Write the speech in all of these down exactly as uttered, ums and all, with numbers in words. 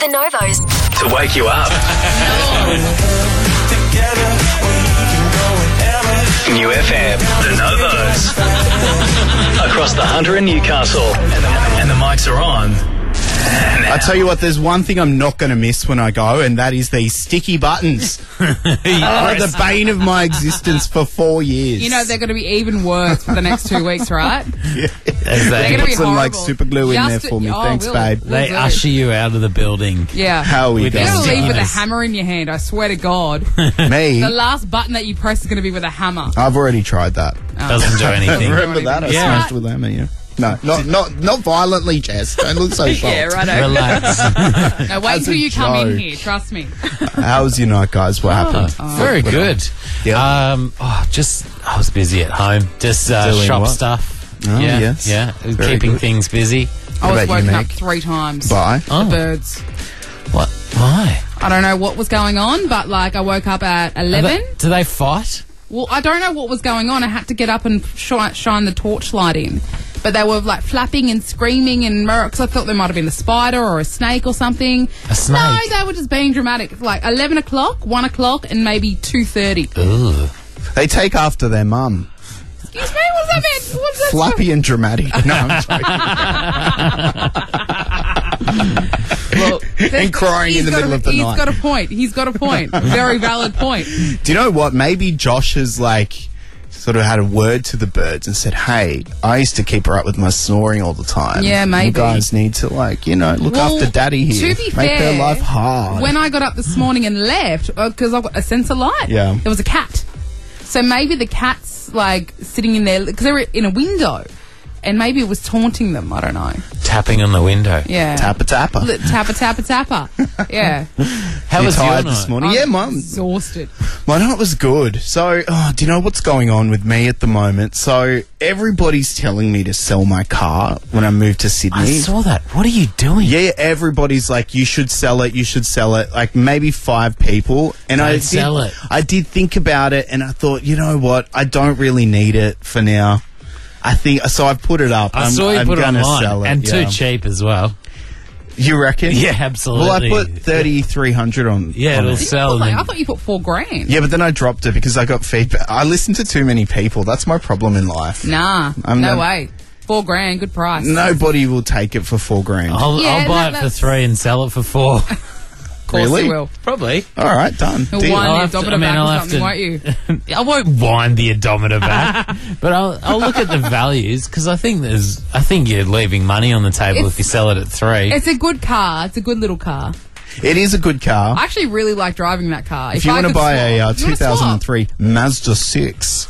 The Novos. To wake you up. New F M. The Novos. Across the Hunter and Newcastle. And the, and the mics are on. I tell you what, there's one thing I'm not going to miss when I go, and that is these sticky buttons. Oh, the bane of my existence for four years. You know, they're going to be even worse for the next two weeks, right? Yeah. They're going to Put be some like horrible. super glue in Just there to- for me. oh, Thanks, we'll- babe. we'll They do. usher you out of the building. Yeah. How are we With You're going? going to leave with a Stickiness. hammer in your hand, I swear to God. Me? The last button that you press is going to be with a hammer. I've already tried that. Doesn't do anything. Remember that? I Yeah. smashed with hammer, yeah. No, not not not violently, Jess. Don't look so shocked. Yeah, righto. Relax. No, wait As until a you come in joke. here, trust me. How was your night, guys? What happened? Very good. Yeah. Um, oh, just I was busy at home. Just uh, Doing shop what? stuff. Oh, yeah, yes. yeah, Very keeping good. things busy. I was about you, woken up Meg? three times. Bye. Oh, The birds. what? Why? I don't know what was going on, but like I woke up at Are eleven. they- do they fight? Well, I don't know what was going on. I had to get up and shine, shine the torchlight in. But they were like flapping and screaming and because I thought there might have been a spider or a snake or something. A snake? No, they were just being dramatic. Like eleven o'clock, one o'clock, and maybe two thirty. Ugh. They take after their mum. Excuse me, what's that mean? What's that? Flappy and dramatic. No, I'm joking. Well, And crying in the he's got middle a, of the he's night. got a point. He's got a point. Very valid point. Do you know what? Maybe Josh has like sort of had a word to the birds and said, "Hey, I used to keep her up with my snoring all the time. Yeah, maybe. You guys need to like, you know, look Well, after Daddy here. to be Make fair, their life hard." When I got up this morning and left, because I've got a sensor light, Yeah. there was a cat. So maybe the cat's like sitting in there because they were in a window, and maybe it was taunting them. I don't know. Tapping on the window. Yeah, Tappa tappa. Li- tapper, tapper, tapper. Yeah, How You was your tired night? this morning? I'm Yeah, Mum. exhausted. My night was good. So, oh, do you know what's going on with me at the moment? So, everybody's telling me to sell my car when I move to Sydney. I saw that. What are you doing? Yeah, everybody's like, you should sell it, you should sell it. Like, maybe five people. And I Don't did, sell it. I did think about it, and I thought, you know what? I don't really need it for now. I think, so I've put it up. I I'm, saw you I'm put it gonna online, sell it, and yeah. too cheap as well. You reckon? Yeah, absolutely. Well, I put thirty-three hundred on. Yeah, on it'll it. Didn't you sell. put, like, and I thought you put four grand. Yeah, but then I dropped it because I got feedback. I listened to too many people. That's my problem in life. Nah, I'm no not- way. Four grand, good price. Nobody will take it for four grand. I'll, Yeah, I'll buy that- it for that's- three and sell it for four. Of course Really? you will. Probably. All right, done. You'll Deal. wind I'll the have to- odometer I mean, back I'll or have something, to- won't you? I won't wind the odometer back, but I'll, I'll look at the values because I think there's. I think you're leaving money on the table It's- if you sell it at three. It's a good car. It's a good little car. It is a good car. I actually really like driving that car. if you I want to could buy swap- a uh, You wanna swap? two thousand three Mazda six,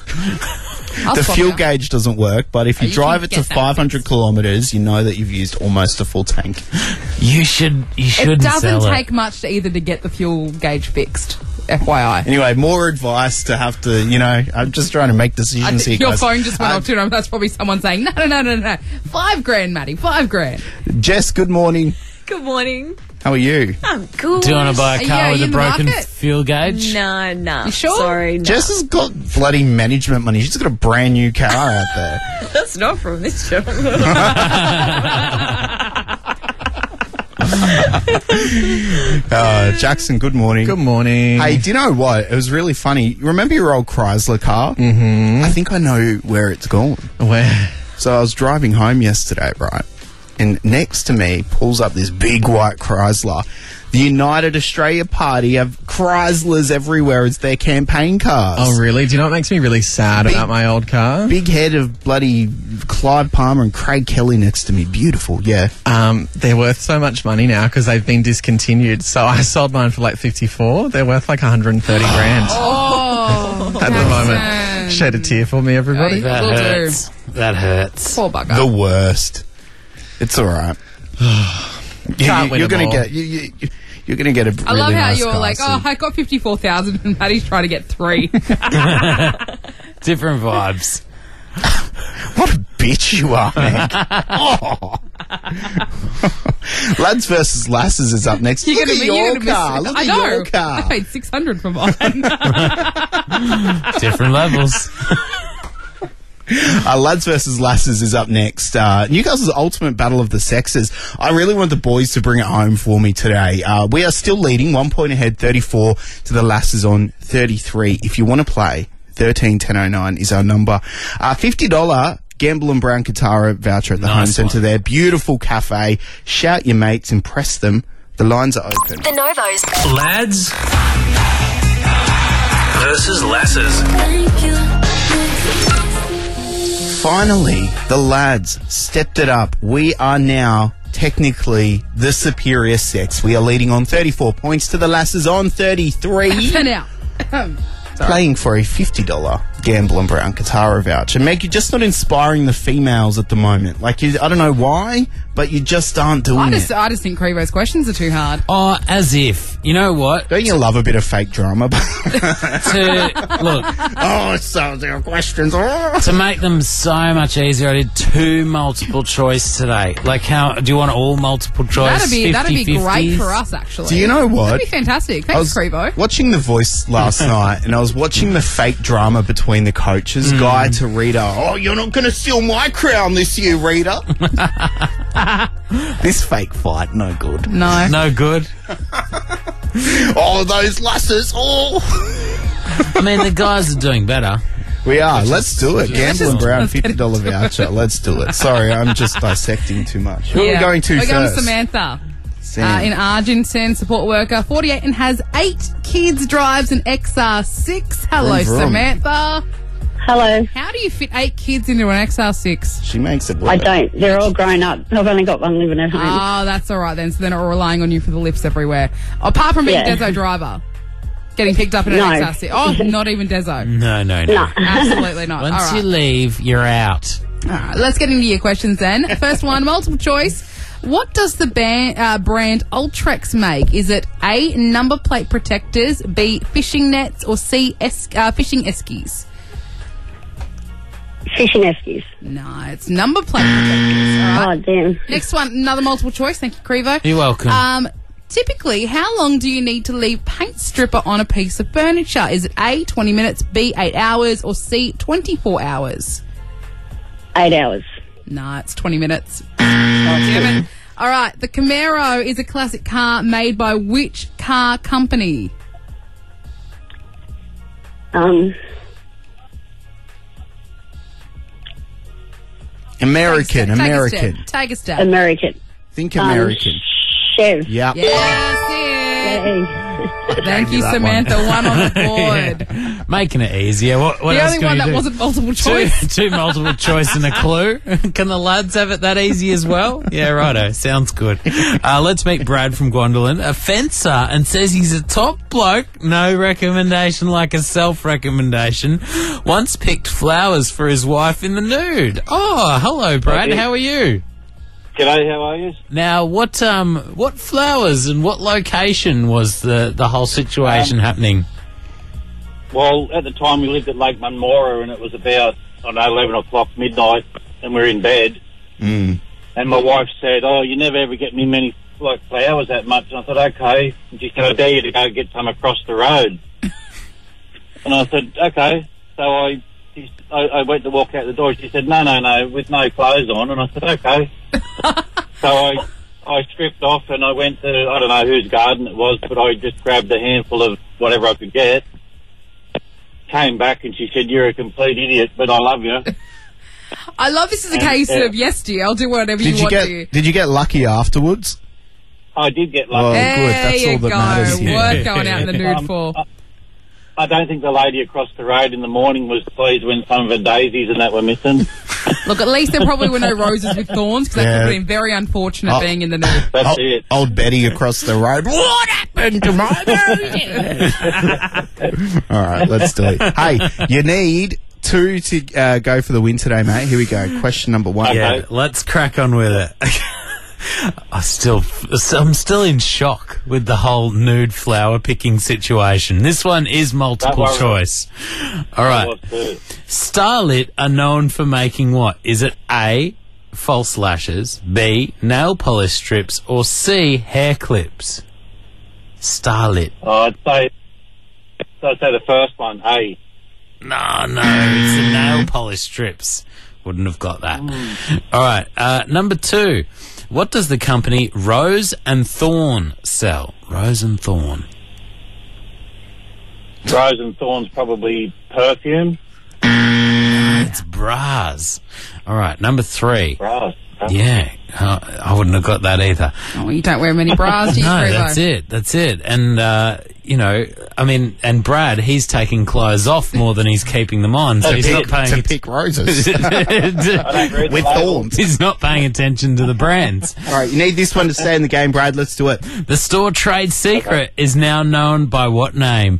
I'll the swap fuel you. gauge doesn't work, but if you, Oh, you drive can it to get that five hundred fixed. kilometres, you know that you've used almost a full tank. you should. You It shouldn't doesn't sell take it. much to either to get the fuel gauge fixed. F Y I. Anyway, more advice to have to, you know, I'm just trying to make I decisions here, think your guys. phone just went Uh, off too. That's probably someone saying, no, no, no, no, no. Five grand, Maddie. Five grand. Jess, good morning. Good morning. How are you? I'm good. Do you want to buy Are a you- car are with you a in the broken market? fuel gauge? No, no. You sure? Sorry, no. Jess has got bloody management money. She's got a brand new car out there. That's not from this show. Uh, Jackson, good morning. Good morning. Hey, do you know what? It was really funny. You remember your old Chrysler car? Mm-hmm. I think I know where it's gone. Where? So I was driving home yesterday, right? And next to me pulls up this big white Chrysler. The United Australia Party have Chryslers everywhere. It's their campaign cars. Oh, really? Do you know what makes me really sad Big- about my old car? Big head of bloody Clive Palmer and Craig Kelly next to me. Beautiful, yeah. Um, they're worth so much money now because they've been discontinued. So I sold mine for like fifty-four. They're worth like one hundred thirty grand Oh, at the moment. Shed a tear for me, everybody. Hey. That Will do. hurts. That hurts. Poor bugger. The worst. It's all right. you, Can't win you're them going all. to get... You, you, you- You're going to get a really I love how nice you're car like, soon. oh, I got fifty-four thousand and Maddie's trying to get three. Different vibes. What a bitch you are, man. oh. Lads versus Lasses is up next. You're Look gonna at be- your you're gonna miss car. it. Look I at know. your car. I paid six hundred for mine. Different levels. Uh, Lads versus Lasses is up next. Uh, Newcastle's ultimate battle of the sexes. I really want the boys to bring it home for me today. Uh, we are still leading, one point ahead, thirty-four to the Lasses on thirty-three. If you want to play, thirteen ten oh nine is our number. Uh, fifty dollars Gamble and Brown Katara voucher at the Nice Home Centre one. there. Beautiful cafe. Shout your mates, impress them. The lines are open. The Novos. Lads versus Lasses. Finally, the lads stepped it up. We are now technically the superior sex. We are leading on thirty-four points to the Lasses on thirty-three. For now. Playing for a fifty dollars Gamble and Brown Katara voucher. Meg, you're just not inspiring the females at the moment. Like, you, I don't know why, but you just aren't doing I just, it. I just think Crevo's questions are too hard. Oh, as if. You know what? Don't you love a bit of fake drama? To, look, oh, so their questions. Oh. to make them so much easier, I did two multiple choice today. Like, how do you want all multiple choice? That'd be that'd be great fifty-fifties? for us, actually. Do you know what? That'd be fantastic. I was Thanks, Crevo. watching The Voice last night, and I was watching the fake drama between the coaches, Guy to Rita. Oh, you're not going to steal my crown this year, Rita. This fake fight, no good. No. No good. Oh, those lasses. Oh. I mean, the guys are doing better. We are. Let's do it. Let's Gamble and just- Brown, fifty dollars voucher. Let's do it. Sorry, I'm just dissecting too much. Who are we Yeah. going to We're first? going to Samantha. Sam. Uh, in Argentine, support worker, forty-eight and has eight kids, drives an X R six. Hello, Vroom, vroom. Samantha. Hello. How do you fit eight kids into an X R six? She makes it work. I don't. They're all grown up. I've only got one living at home. Oh, that's all right then. So they're not relying on you for the lifts everywhere. Apart from being Yeah. Deso driver. Getting picked up in an No. X R six. Oh, not even Deso. No, no, no. No. Absolutely not. Once all right. you leave, you're out. All right, let's get into your questions then. First one, multiple choice. What does the ban- uh, brand Ultrex make? Is it A, number plate protectors, B, fishing nets, or C, es- uh, fishing eskies? Fishing eskies. No, it's number plate protectors. All right. Oh, damn. Next one, another multiple choice. Thank you, Crevo. You're welcome. Um, typically, how long do you need to leave paint stripper on a piece of furniture? Is it A, twenty minutes, B, eight hours, or C, twenty-four hours? Eight hours. No, it's twenty minutes. Oh, damn it. All right, the Camaro is a classic car made by which car company? Um, American, Take a step, American. Take a step. American. Think Um, American. Chev. Yep. Yes, it. Yay. Thank you, you that Samantha. One, on the board. Yeah. Making it easier. What, what The else only can one you that do? wasn't multiple Two, choice. two multiple choice and a clue. Can the lads have it that easy as well? Yeah, righto. Sounds good. Uh, let's meet Brad from Gwendolyn, a fencer, and says he's a top bloke. No recommendation like a self-recommendation. Once picked flowers for his wife in the nude. Oh, hello, Brad. Okay. How are you? G'day, how are you? Now, what um, what flowers and what location was the, the whole situation Um, happening? Well, at the time we lived at Lake Munmora and it was about, I don't know, eleven o'clock midnight and we were in bed. Mm. And my wife said, oh, you never ever get me many like flowers that much. And I thought, okay. And she said, I dare you to go get some across the road. And I said, okay. So I, she, I I went to walk out the door. She said, no, no, no, with no clothes on. And I said, okay. So I I stripped off and I went to, I don't know whose garden it was, but I just grabbed a handful of whatever I could get. Came back and she said, you're a complete idiot, but I love you. I love this is a And, case uh, of yes, dear. I'll do whatever Did you you want get to. Did you get lucky afterwards? I did get Oh, lucky. good. There That's you all that go. matters here. Worth going out in the nude Um, for. I- I don't think the lady across the road in the morning was pleased when some of her daisies and that were missing. Look, at least there probably were no roses with thorns because that Yeah. would have been very unfortunate Oh. being in the nude. That's Old, it. old Betty across the road. What happened to my roses? All right, let's do it. Hey, you need two to uh, go for the win today, mate. Here we go. Question number one. Yeah, Okay. let's crack on with it. I still, I'm still in shock with the whole nude flower picking situation. This one is multiple Don't worry. choice. All right. Was too. Starlit are known for making what? Is it A, false lashes, B, nail polish strips, or C, hair clips? Starlit. Oh, I'd say, so I'd say the first one, A. No, no, it's the nail polish strips. Wouldn't have got that. All right, uh, number two. What does the company Rose and Thorn sell? Rose and Thorn. Rose and Thorn's probably perfume. It's bras. All right, number three. Bras. Yeah, uh, I wouldn't have got that either. Oh, you don't wear many bras, do you, No, Frevo? that's it. That's it. And, uh, you know, I mean, and Brad, he's taking clothes off more than he's keeping them on, so he's not paying to it- pick roses I don't read the with label. thorns. He's not paying attention to the brands. All right, you need this one to stay in the game, Brad. Let's do it. The store trade secret is now known by what name?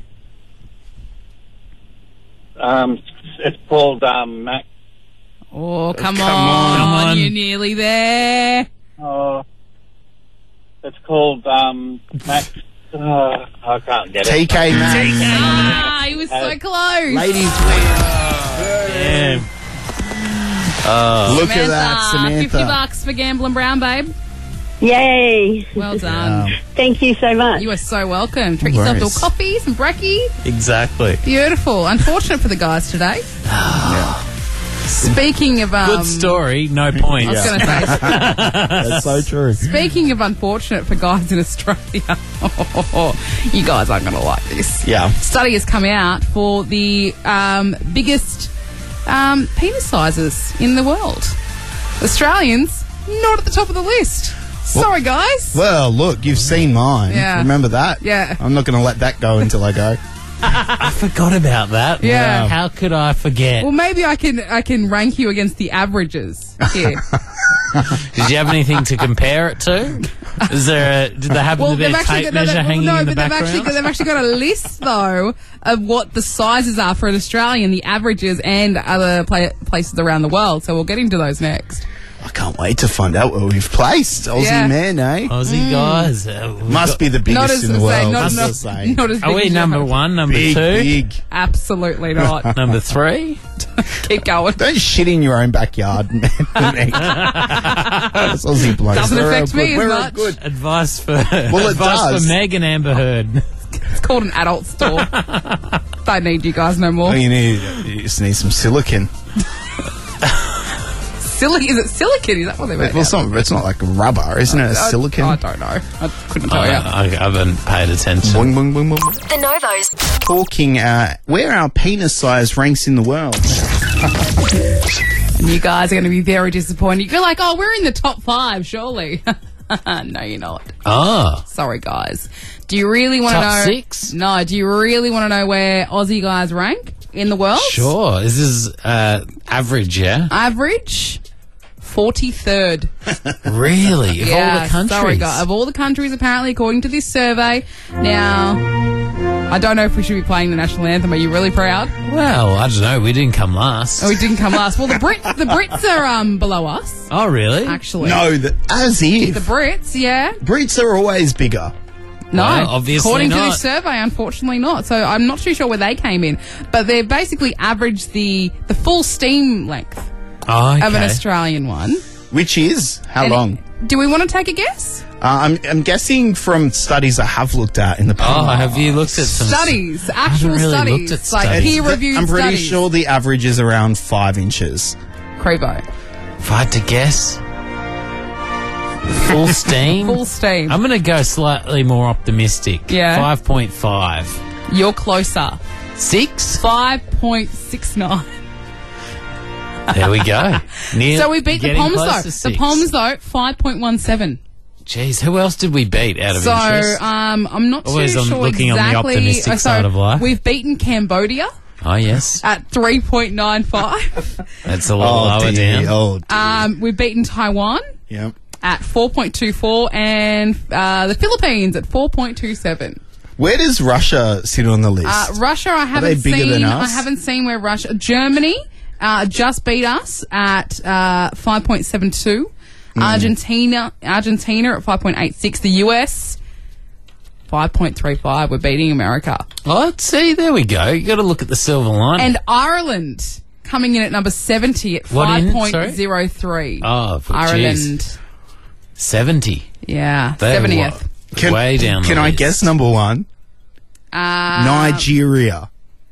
Um, it's called um, Mac. Oh, come, Come on. on. Come on. You're nearly there. Oh, it's called um, Mac. Uh, I can't get T it. K Maxx. Ah, he was so close. Ladies win. Yeah. Look at that, Samantha, fifty Samantha. bucks for Gambling Brown, babe. Yay. Well done. Thank you so much. You are so welcome. Treat yourself to a worries. coffee, some brekkie. Exactly. Beautiful. Unfortunate for the guys today. Speaking of um, Good story, no I points. was going to say. That's so true. Speaking of unfortunate for guys in Australia, you guys aren't going to like this. Yeah. Study has come out for the um, biggest um, penis sizes in the world. Australians not at the top of the list. Sorry, guys. Well, look, you've seen mine. Yeah. Remember that? Yeah. I'm not going to let that go until I go. I forgot about that. Yeah. How could I forget? Well, maybe I can I can rank you against the averages here. Did you have anything to compare it to? Is there a, did they happen to be a tape got, measure no, hanging no, in the but they've background? actually, got, they've actually got a list though of what the sizes are for an Australian, the averages, and other pla- places around the world. So we'll get into those next. I can't wait to find out where we've placed. Aussie Yeah. man, eh? Aussie guys. Uh, we've Must got- be the Not biggest as in the say, world. not, must not, I say. not as big Are we as you number hope. one, number Big, two, big. Absolutely not. number three? Keep going. Don't shit in your own backyard, man. That's Aussie blokes. Doesn't We're affect all me good. as We're all much. good. Advice for Well, it advice does. for Meg and Amber Heard. It's called an adult store. Don't need you guys no more. All you need, you just need some silicon. Silicon? Is it silicon? Is that what they made? Well, it's not, it's not like rubber, isn't it? I- Silicon. I don't know. I couldn't tell I, you. I haven't paid attention. Boing, boing, boing, boing. The Novos. Talking uh, where our penis size ranks in the world. And you guys are going to be very disappointed. You're like, oh, we're in the top five, surely. No, you're not. Oh, Sorry, guys. Do you really want to Top know? six? No. Do you really want to know where Aussie guys rank in the world? sure. This is uh, average, yeah? Average, forty-third. Really? Of yeah, all the countries? Sorry, guys. Of all the countries, apparently, according to this survey. Now, I don't know if we should be playing the national anthem. Are you really proud? Well, I don't know. We didn't come last. Oh, we didn't come last. Well, the Brits, the Brits are um below us, Oh, really? actually. No, the, as The if. Brits, yeah. Brits are always bigger. No, Well, obviously according to not. this survey, unfortunately not. So I'm not too sure where they came in, but they basically averaged the the full steam length Oh, okay. of an Australian one. Which is how And long? Do we want to take a guess? Uh, I'm, I'm guessing from studies I have looked at in the Oh, past. have you looked at some Studies, actual really studies, looked at like studies. peer-reviewed I'm pretty studies. sure the average is around five inches. Crevo, If I had to guess, full steam. full steam. I'm going to go slightly more optimistic. Yeah. five point five. You're closer. Six? Five point six nine. There we go. Near, So we beat the getting Poms close though. to The six. Poms though, five point one seven. Jeez, who else did we beat out of So interest? um, I'm not Always too on- sure looking on the exactly. optimistic uh, so side of life. We've beaten Cambodia Oh, yes. at three point nine five. That's a little lower dear, down. Oh, dear. um, we've beaten Taiwan Yep. at four point two four and uh, the Philippines at four point two seven. Where does Russia sit on the list? Uh, Russia, I they haven't bigger seen. than I us? haven't seen where Russia. Germany uh, just beat us at uh, five point seven two. Hmm. Argentina, Argentina at five point eight six. The U S five point three five. We're beating America. Oh, see, there we go. You got to look at the silver line. And Ireland coming in at number seventy at What in? five point zero three. Oh, for- Ireland. jeez. seventy. Yeah, They're seventieth. Can, way down the Can I list. guess number one? Uh, Nigeria.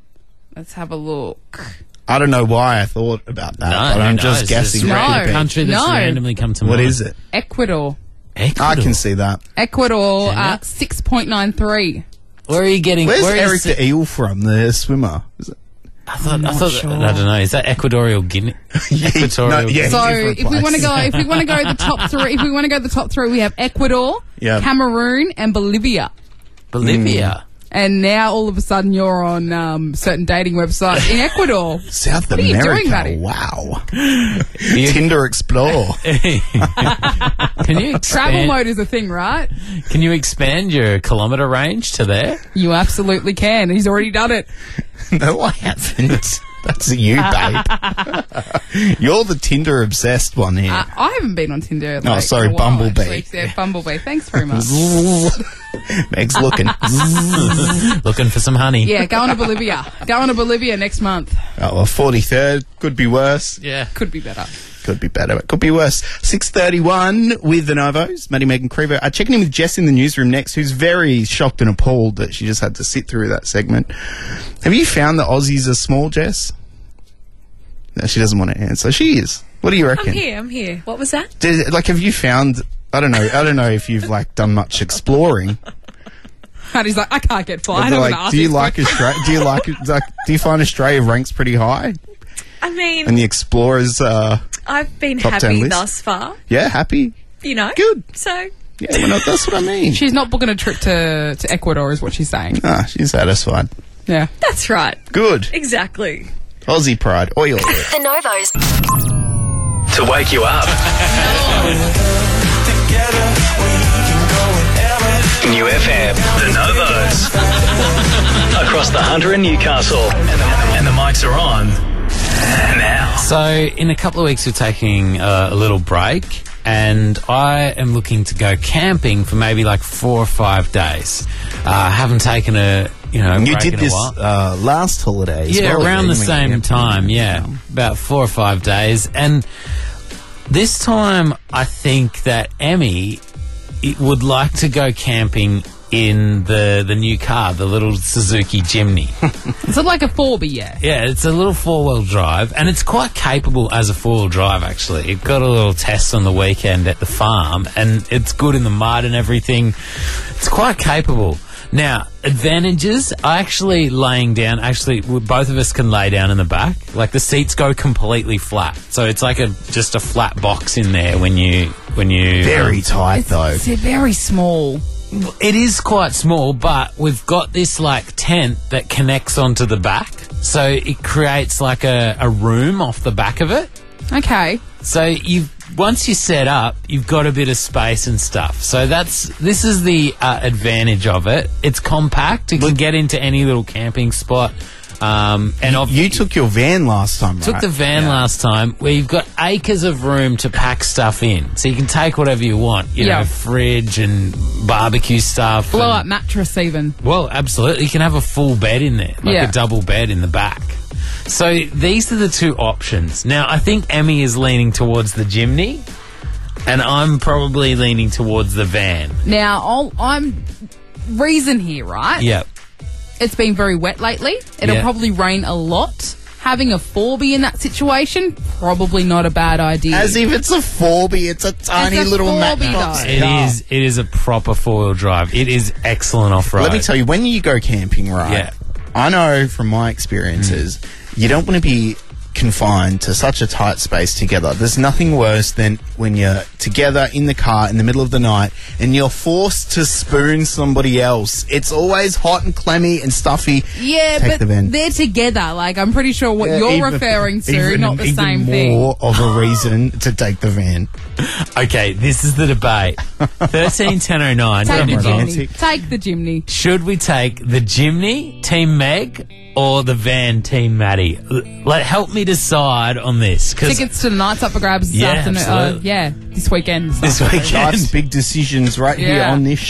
Let's have a look. I don't know why I thought about that, No, but who I'm knows? just guessing. No. what it could be. Country that's No. randomly come to What mind. is it? Ecuador. Ecuador. I can see that. Ecuador, Damn uh, it. six point nine three. Where are you getting? Where's where Eric is the Eel from, the swimmer? Is it? I thought. I not thought. sure. I don't know. Is that Equatorial Guinea? Equatorial. No, yeah. So different if we place. want to go, if we want to go the top three, if we want to go the top three, we have Ecuador, Yeah. Cameroon, and Bolivia. Bolivia. And now all of a sudden you're on um, certain dating websites in Ecuador. South What are you America. doing, Matty? Wow. You- Tinder Explore. Can you Travel expand, mode is a thing, right? Can you expand your kilometre range to there? You absolutely can. He's already done it. No, I haven't. That's you, babe. You're the Tinder obsessed one here. Uh, I haven't been on Tinder. Like, Oh, sorry, in a while, Bumblebee. actually. Yeah, Bumblebee. Thanks very much. Meg's looking. Looking for some honey. Yeah, go on to Bolivia. Go on to Bolivia next month. Oh, well, forty-third. Could be worse. Yeah. Could be better. Could be better. It could be worse. six thirty-one with the Novos. Maddie, Megan Crevo. Uh, checking in with Jess in the newsroom next, who's very shocked and appalled that she just had to sit through that segment. Have you found that Aussies are small, Jess? No, she doesn't want to answer. She is. What do you reckon? I'm here, I'm here. What was that? Did, like, have you found... I don't know. I don't know if you've, like, done much exploring. And he's like, I can't get But, flight. I'm like, gonna ask do you this like question. Australia? Do you like, like? Do you find Australia ranks pretty high? I mean, And the explorers, uh, I've been Top ten happy list? thus far, yeah, happy, you know. good. So, Yeah, well, no, that's what I mean. She's not booking a trip to, to Ecuador, is what she's saying. Ah, she's satisfied. Yeah. that's right. Good. Exactly. Aussie pride. Oi, oi, oi. The Novos. To wake you up. New F M, the Novos. Across the Hunter and Newcastle. And the, and the mics are on now. So, in a couple of weeks, we're taking uh, a little break, and I am looking to go camping for maybe like four or five days. I uh, haven't taken a you know You break did in this a while. uh, last holiday as Yeah, well. around the You went same camping. time. Yeah, about four or five days, and this time I think that Emmy it would like to go camping in the the new car, the little Suzuki Jimny. Is it like a four B, yeah? Yeah, it's a little four-wheel drive, and it's quite capable as a four-wheel drive, actually. It got a little test on the weekend at the farm, and it's good in the mud and everything. It's quite capable. Now, advantages, I actually laying down, actually, we- both of us can lay down in the back. Like, the seats go completely flat. So it's like a just a flat box in there when you... when you Very um, tight, though. It's very small. It is quite small, but we've got this like tent that connects onto the back, so it creates like a, a room off the back of it. Okay. So you once you set up, you've got a bit of space and stuff. So that's this is the uh, advantage of it. It's compact. It can get into any little camping spot. Um, and I've, You took your van last time, right? took the van last time, where you've got acres of room to pack stuff in, so you can take whatever you want. You Yeah. know, fridge and barbecue stuff. Blow and- up mattress even. Well, absolutely. You can have a full bed in there, like Yeah. a double bed in the back. So these are the two options. Now, I think Emmy is leaning towards the Jimny, and I'm probably leaning towards the van. Now, I'll, I'm... Reason here, right? Yep. It's been very wet lately. It'll Yeah. probably rain a lot. Having a four B in that situation, probably not a bad idea. As if it's a four B, it's a tiny It's a little four B matchbox. though. It car. is. It is a proper four-wheel drive. It is excellent off-road. Let me tell you, when you go camping, right? Yeah. I know from my experiences, you don't want to be confined to such a tight space together. There's nothing worse than when you're together in the car in the middle of the night and you're forced to spoon somebody else. It's always hot and clammy and stuffy. yeah, Take but the van. they're together. Like, I'm pretty sure what Yeah, you're even- referring to, even- not the even same thing. more of a reason to take the van. Okay, this is the debate. thirteen ten oh nine. Take the romantic. Jimny. Take the Jimny. Should we take the Jimny, Team Meg, or the van, Team Maddie? L- Like, help me decide on this. 'cause Tickets to the Nights Up for grabs this Yeah, afternoon. Uh, absolutely. yeah, this weekend. this weekend. Life's big decisions right here Yeah. on this show. Six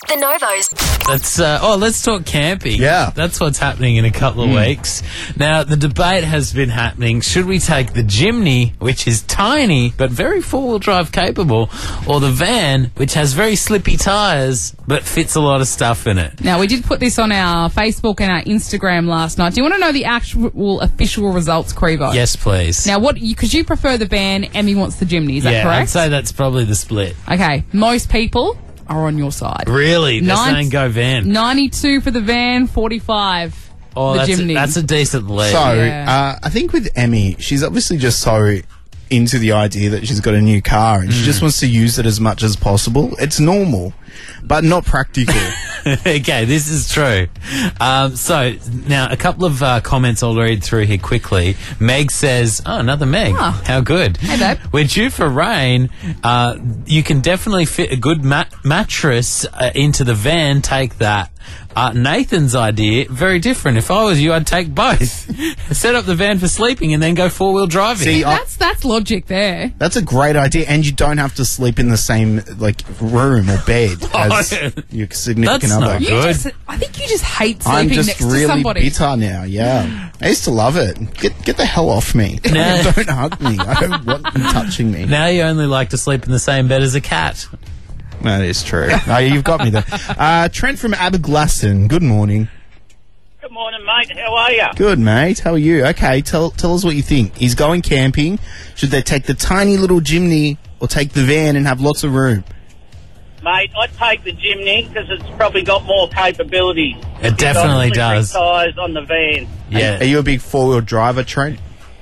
The Novos. Let's uh, oh, let's talk camping. Yeah. That's what's happening in a couple of weeks. Now, the debate has been happening. Should we take the Jimny, which is tiny but very four-wheel drive capable, or the van, which has very slippy tyres but fits a lot of stuff in it? Now, we did put this on our Facebook and our Instagram last night. Do you want to know the actual official results, Crevo? Yes, please. Now, what? Because you prefer the van, Emmy wants the Jimny. Is that yeah, correct? I'd say that's probably the split. Okay, most people are on your side. Really? They're Nine- saying go van. ninety-two for the van, forty-five Oh, the that's a, Jimny. that's a decent lead. So, Yeah. uh, I think with Emmy, she's obviously just so into the idea that she's got a new car and she just wants to use it as much as possible. It's normal, but not practical. Okay, this is true. Um, so, now, a couple of uh, comments I'll read through here quickly. Meg says, oh, another Meg. Ah. How good. Hey, babe. We're due for rain. Uh, you can definitely fit a good mat- mattress uh, into the van. Take that. Uh, Nathan's idea, very different. If I was you, I'd take both. Set up the van for sleeping and then go four-wheel driving. See, I, That's that's logic there. that's a great idea, and you don't have to sleep in the same like room or bed as Oh, your significant that's other. not You Good. just, I think you just hate I'm sleeping just next to really somebody. bitter now. Yeah, I used to love it. Get get the hell off me! Nah. Don't hug me. I don't want you touching me. Now you only like to sleep in the same bed as a cat. That is true. No, you've got me there. Uh, Trent from Aberglaston. Good morning. Good morning, mate. How are you? Good, mate. How are you? Okay, tell tell us what you think. He's going camping. Should they take the tiny little Jimny or take the van and have lots of room? Mate, I'd take the Jimny because it's probably got more capability. It definitely It's got does. slippery tyres on the van. Yeah. Are you a big four-wheel driver, Trent?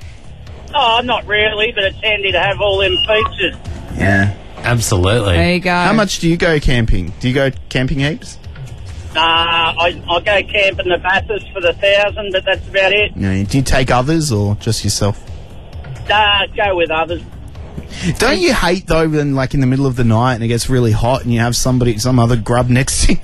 Oh, not really, but it's handy to have all them features. Yeah. Absolutely. There you go. How much do you go camping? Do you go camping heaps? Nah, I, I go camping the Bathurst for the thousand, but that's about it. No. Do you take others or just yourself? Nah, go with others. Don't you hate though when, like, in the middle of the night and it gets really hot and you have somebody, some other grub next to you?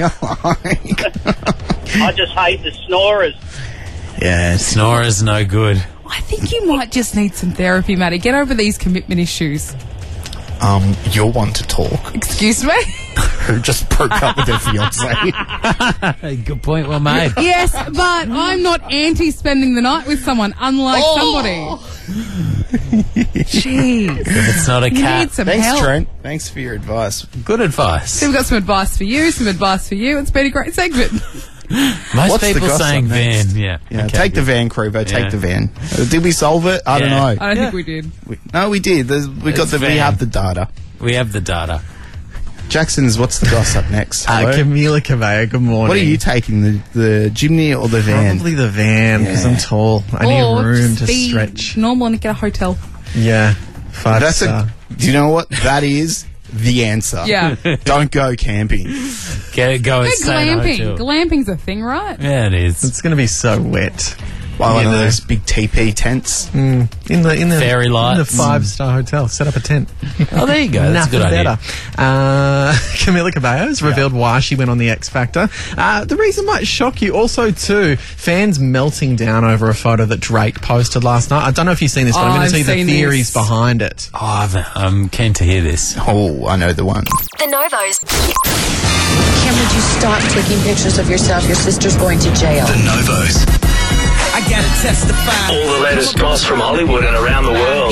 I just hate the snorers. Yes. Snorer's no good. I think you might just need some therapy, Matty. Get over these commitment issues. Um, you're one to talk. Excuse me? Who just broke up with her fiance? Good point, well made. Yes, but I'm not anti spending the night with someone, unlike Oh. somebody. Jeez. It's not a You cat. need some Thanks, help. Trent. Thanks for your advice. Good advice. So we've got some advice for you, some advice for you. It's been a great segment. Most What's the people gossip saying next? van. Yeah. Yeah, Okay, take the good. van, Crevo. Take Yeah. the van. Uh, did we solve it? I don't Yeah. know. I don't Yeah. think we did. We, no, we did. There's, we got It's the. We van. have the data. We have the data. Jackson's. What's the gossip next? Uh, Hello? Camila Cabello, good morning. What are you taking? The the Jimny or the van? Probably the van, because Yeah. I'm tall. I need Or room just to be stretch. normal and get a hotel. Yeah. Five That's star. a. Do you know what that is? The answer. Yeah. Don't go camping. Get, go and Go stay in a glamping. hotel. Glamping's a thing, right? Yeah, it is. It's going to be so wet. Buy one You of know. those big T P tents. In the in the Fairy in the lights. five star hotel, set up a tent. Oh, there you go. That's a good Nothing idea. better. Uh, Camila Cabello has revealed why she went on the X Factor. Uh, the reason might shock you. Also, too, fans melting down over a photo that Drake posted last night. I don't know if you've seen this, but Oh, I'm going I've to tell you the seen theories this. behind it. Oh, I've- I'm keen to hear this. Oh, I know the one. The Novos. Kim, would you stop taking pictures of yourself? Your sister's going to jail. The Novos. I gotta testify. All the latest goss from Hollywood and around the world.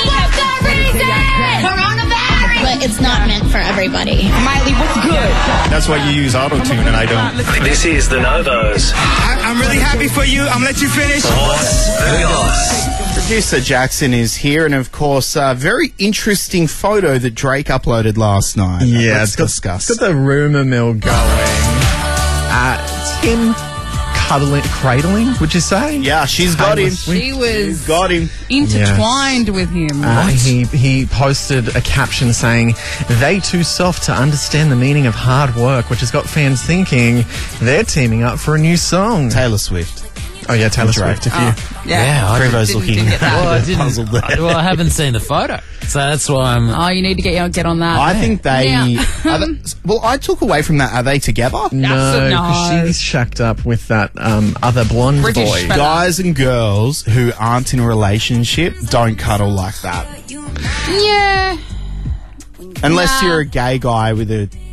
But it's not meant for everybody. Miley, what's good? That's why you use auto tune and I don't. This is the Novos. I, I'm really happy for you. I'm gonna let you finish. What's the goss? Producer Jackson is here, and of course, a very interesting photo that Drake uploaded last night. Yeah, Let's it's got, discuss. it's got the rumor mill going. Uh, it's him cuddling, cradling, would you say? Yeah, she's got him. She was Got him. intertwined with him. Uh, he he posted a caption saying, "They too soft to understand the meaning of hard work," which has got fans thinking they're teaming up for a new song. Taylor Swift. Oh yeah, Taylor That's right. Swift. If you Yeah, I Crevo's didn't- looking didn't get that. Well, I didn't. puzzled there. Well, I haven't seen the photo, so that's why I'm. Oh, you need to get get on that. I think they. Now- are they- well, I took away from that. Are they together? no, Absolute- because no. she's shacked up with that um, other blonde British boy. fella. Guys and girls who aren't in a relationship don't cuddle like that. yeah. Unless Nah. you're a gay guy with a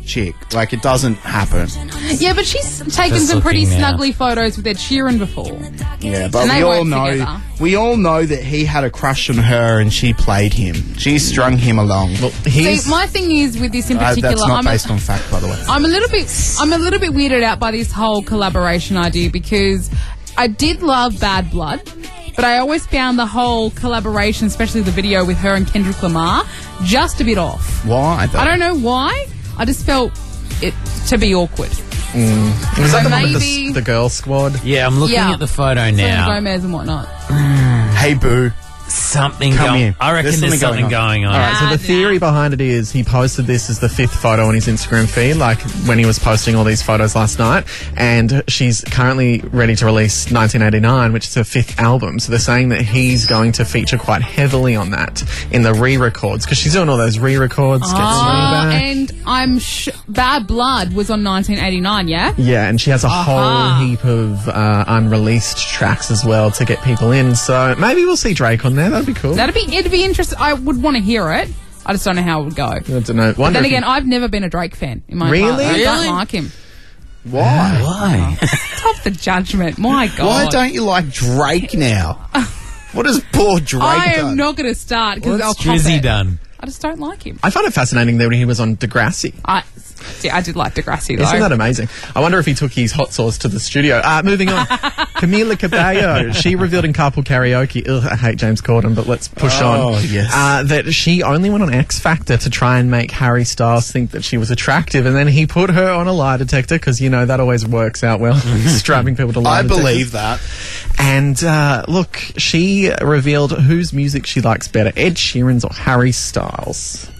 chick. Like, it doesn't happen. Yeah, but she's taken Just some pretty looking now. snuggly photos with Ed Sheeran before. Yeah, but And we they all work know together. we all know that he had a crush on her and she played him. She strung him along. Well, See, he's my thing is with this in Uh, particular, that's not I'm based a, on fact, by the way. I'm a little bit, I'm a little bit weirded out by this whole collaboration idea because I did love Bad Blood, but I always found the whole collaboration, especially the video with her and Kendrick Lamar, just a bit off. Why? Though? I don't know why. I just felt it to be awkward. was that the one with maybe- the, the girl squad? Yeah, I'm looking Yeah. at the photo Selena now. Gomez and whatnot. Hey, boo. Something Come going here. I reckon There's there's, something something going going on. All right, so Nah, the theory behind it is he posted this as the fifth photo on his Instagram feed, like when he was posting all these photos last night. And she's currently ready to release nineteen eighty-nine, which is her fifth album. So they're saying that he's going to feature quite heavily on that in the re-records because she's doing all those re-records. Gets Ah, money back. and I'm sh- Bad Blood was on nineteen eighty-nine, yeah? Yeah, and she has a Aha. whole heap of uh, unreleased tracks as well to get people in. So maybe we'll see Drake on there. That'd be cool. That'd be it'd be interesting. I would want to hear it. I just don't know how it would go. I don't know. But Wonder then if he- again, I've never been a Drake fan in my Really? life. I Really? don't like him. Why? Why? Stop the judgment. My God. Why don't you like Drake now? What has poor Drake I am done? not going to start because I'll What's cop Drizzy it. done? I just don't like him. I find it fascinating that when he was on Degrassi. I, see, I did like Degrassi though. Isn't that amazing? I wonder if he took his hot sauce to the studio. Uh, moving on. Camila Cabello, she revealed in Carpool Karaoke, ugh, I hate James Corden, but let's push Oh, on, yes. uh, that she only went on X Factor to try and make Harry Styles think that she was attractive, and then he put her on a lie detector, because, you know, that always works out well, strapping people to lie I detectors. believe that. And uh, look, she revealed whose music she likes better, Ed Sheeran's or Harry Styles.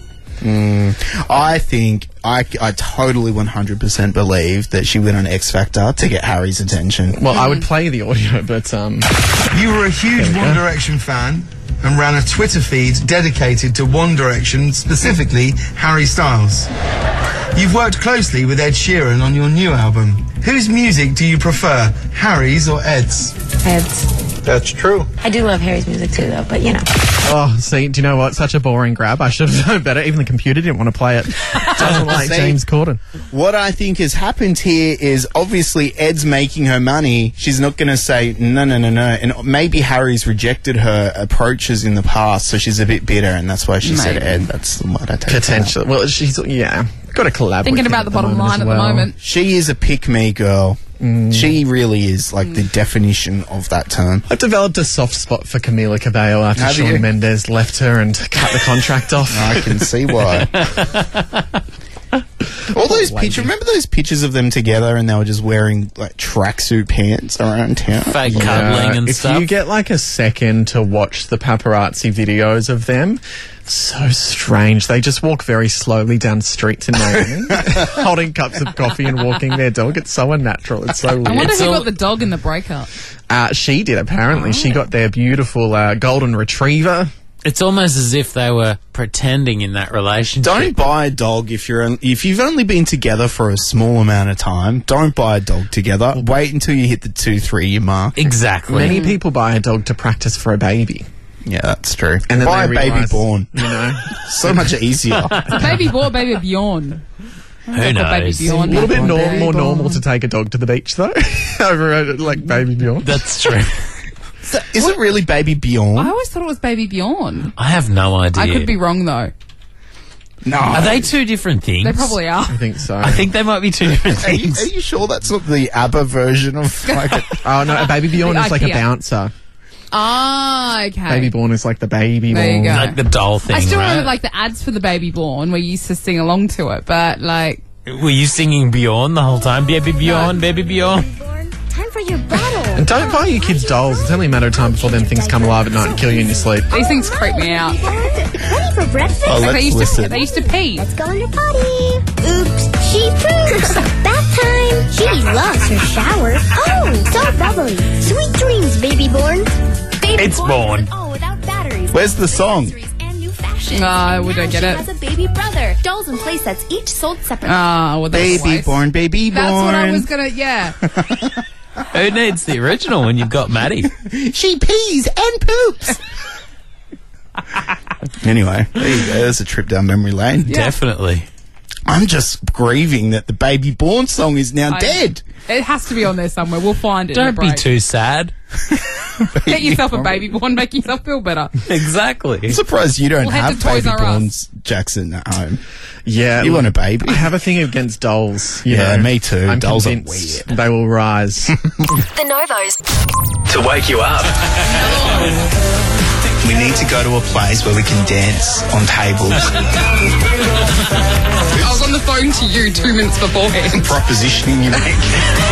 I think I, I totally one hundred percent believe that she went on X Factor to get Harry's attention. Well, I would play the audio, but um, You were a huge There we One go. Direction fan and ran a Twitter feed dedicated to One Direction, specifically Harry Styles. You've worked closely with Ed Sheeran on your new album. Whose music do you prefer, Harry's or Ed's? Ed's. That's true. I do love Harry's music too, though, but you know. oh, see, do you know what? Such a boring grab. I should have known better. Even the computer didn't want to play it. Doesn't like See? James Corden. What I think has happened here is obviously Ed's making her money. She's not going to say no, no, no, no. And maybe Harry's rejected her approaches in the past, so she's a bit bitter, and that's why she said Maybe. Ed. That's what I take. Potentially. Well, she's, yeah, got to collab Thinking with him about at the bottom moment line as at well. the moment. She is a pick-me girl. Mm. She really is like the definition of that term. I've developed a soft spot for Camila Cabello after Have Shawn you? Mendes left her and cut the contract off. I can see why. All those lady. pictures. Remember those pictures of them together, and they were just wearing like tracksuit pants around town. Fake Yeah, cuddling and if stuff. you get like a second to watch the paparazzi videos of them, so strange. They just walk very slowly down streets in Miami, holding cups of coffee and walking their dog. It's so unnatural. It's so I weird. wonder It's who all- got the dog in the breakup. Uh, she did, apparently. Oh. She got their beautiful uh, golden retriever. It's almost as if they were pretending in that relationship. Don't buy a dog if you're on, if you've only been together for a small amount of time. Don't buy a dog together. Wait until you hit the two three year mark. Exactly. Many people buy a dog to practice for a baby. Yeah, that's true. And then buy a they baby realise, born. You know? So much easier. Baby boy, baby Bjorn. Who Baby knows? Bjorn. A little bit nor- Baby more born. normal to take a dog to the beach, though, over uh, like baby Bjorn. That's true. So, is it really baby Bjorn? I always thought it was baby Bjorn. I have no idea. I could be wrong though. No. Are they two different things? They probably are. I think so. I think they might be two different Are you, things. are you sure that's not the ABBA version of like a, Oh no, a baby Bjorn The is like a IKEA. bouncer. Ah, okay. Baby Born is like the baby There you born. go. Like the doll thing, I still right? remember like the ads for the baby born where you used to sing along to it, but like Were you singing Bjorn the whole time? Baby Bjorn, baby Bjorn. Time for your bottle. And don't buy your kids dolls. It's only a matter of time before them things come alive at night and kill you in your sleep. these things creep me out. Ready for breakfast? Oh, Like, let's they used listen. to they used to pee. Let's go in the potty. Oops, she poops. Bath time. She loves her shower. Oh, so bubbly. Sweet dreams, baby born. Baby It's born. Oh, without batteries. Where's the song? And new fashion. Ah, we don't get she it. has a baby brother. Dolls and play sets each sold separately. Ah, well, that's a baby waste. born, baby born? That's what I was gonna. Yeah. Who needs the original when you've got Maddie? She pees and poops. Anyway, there you go. There's a trip down memory lane. Definitely. I'm just grieving that the Baby Born song is now I- dead. It has to be on there somewhere. We'll find it. in Don't the be break. too sad. Get yourself a baby born, make yourself feel better. Exactly. I'm surprised you don't We'll head have to Toys Baby R Us. Borns, Jackson, at home. Yeah, You want a baby? I have a thing against dolls. You Yeah, know. me too. I'm Dolls are convinced they will rise. The Novos. To wake you up. We need to go to a place where we can dance on tables. I was on the phone to you two minutes beforehand. Propositioning you make.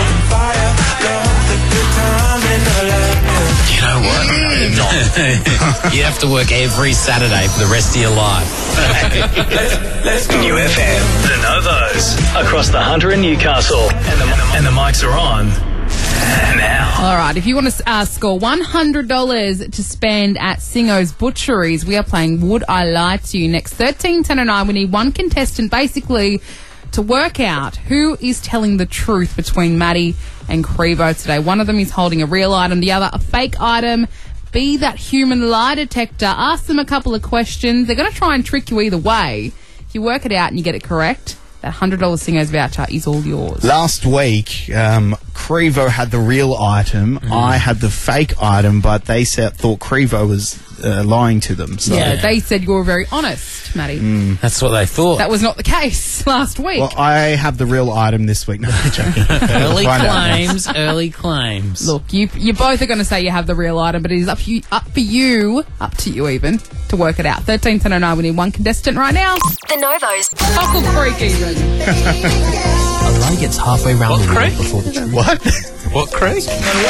You know what? You have to work every Saturday for the rest of your life. New F M. The Novos. Across the Hunter and Newcastle. And the, and the mics are on. Now. All right, if you want to uh, score one hundred dollars to spend at Singo's Butcheries, we are playing Would I Lie to You next. thirteen ten oh nine, we need one contestant basically to work out who is telling the truth between Maddie and Crevo today. One of them is holding a real item, the other a fake item. Be that human lie detector. Ask them a couple of questions. They're going to try and trick you either way. If you work it out and you get it correct, that one hundred dollars Singo's voucher is all yours. Last week, um, Crevo had the real item. Mm-hmm. I had the fake item, but they said, thought Crevo was uh, lying to them. So. Yeah, they said you were very honest, Maddie. That's what they thought. That was not the case last week. Well, I have the real item this week. No, I'm joking. Early Find out claims, early claims. Look, you you both are going to say you have the real item, but it is up to you, up for you, up to you even, to work it out. thirteen ten oh nine, we need one contestant right now. The Novos. Cockle Creek even. A lie gets halfway round What the creek? world before the truth. What? What creek?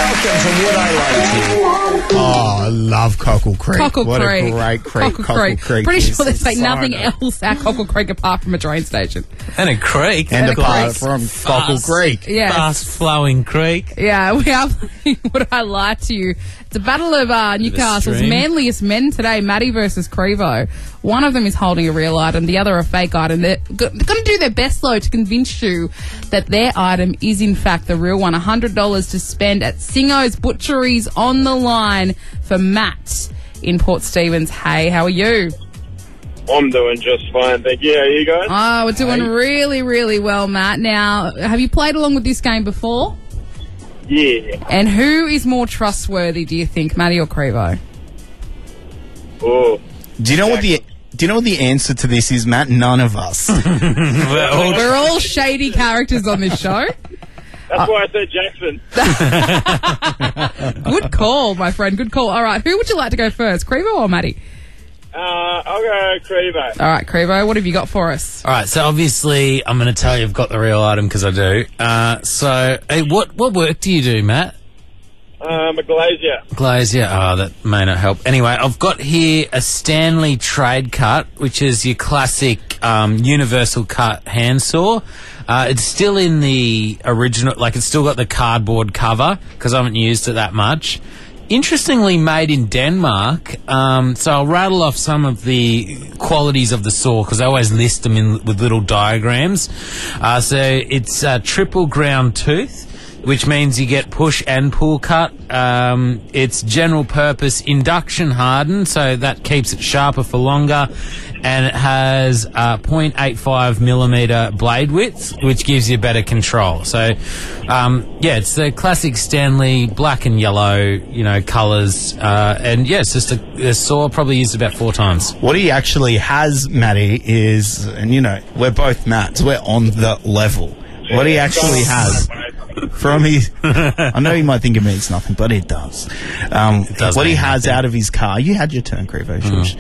Oh, I love Cockle Creek. Cockle what Creek. a great creek. Cockle, Cockle Creek. Creek. Pretty is. sure they say So nothing nice. else at Cockle Creek apart from a train station. And a creek. And And a apart creek. from Cockle Fast. Creek. Yeah. Fast flowing creek. Yeah, we are playing Would I Lie to You? It's a battle of uh, Newcastle's stream. manliest men today, Maddie versus Crevo. One of them is holding a real item, the other a fake item. They're going to do their best, though, to convince you that their item is, in fact, the real one. one hundred dollars to spend at Singo's Butcheries on the line for Matt in Port Stephens. Hey, how are you? I'm doing just fine, thank you. How are you guys? Oh, we're doing really, really well, Matt. Now, have you played along with this game before? Yeah. And who is more trustworthy, do you think, Maddie or Crevo? Oh. Do you know what the Do you know what the answer to this is, Matt? None of us. We're all shady characters on this show. That's why I said Jackson. Good call, my friend. Good call. All right, who would you like to go first, Crevo or Maddie? Uh, I'll go Crevo. All right, Crevo, what have you got for us? All right, so obviously I'm going to tell you I've got the real item because I do. Uh, so, hey, what what work do you do, Matt? Um, a glazier. Glazier. Oh, that may not help. Anyway, I've got here a Stanley Trade Cut, which is your classic um, universal cut handsaw. Uh, it's still in the original, like it's still got the cardboard cover because I haven't used it that much. Interestingly made in Denmark, um, so I'll rattle off some of the qualities of the saw because I always list them in with little diagrams. Uh, so it's a triple ground tooth, which means you get push and pull cut. Um, it's general purpose induction hardened, so that keeps it sharper for longer. And it has uh, point eight five millimeter blade width, which gives you better control. So, um, yeah, it's the classic Stanley black and yellow, you know, colours. Uh, and yeah, it's just a, a saw probably used about four times. What he actually has, Matty, is, and you know, we're both Matts, we're on the level. What he actually has from his, I know you might think it means nothing, but it does. Um, It does what he mean has nothing. out of his car, you had your turn, Crevo. Shush.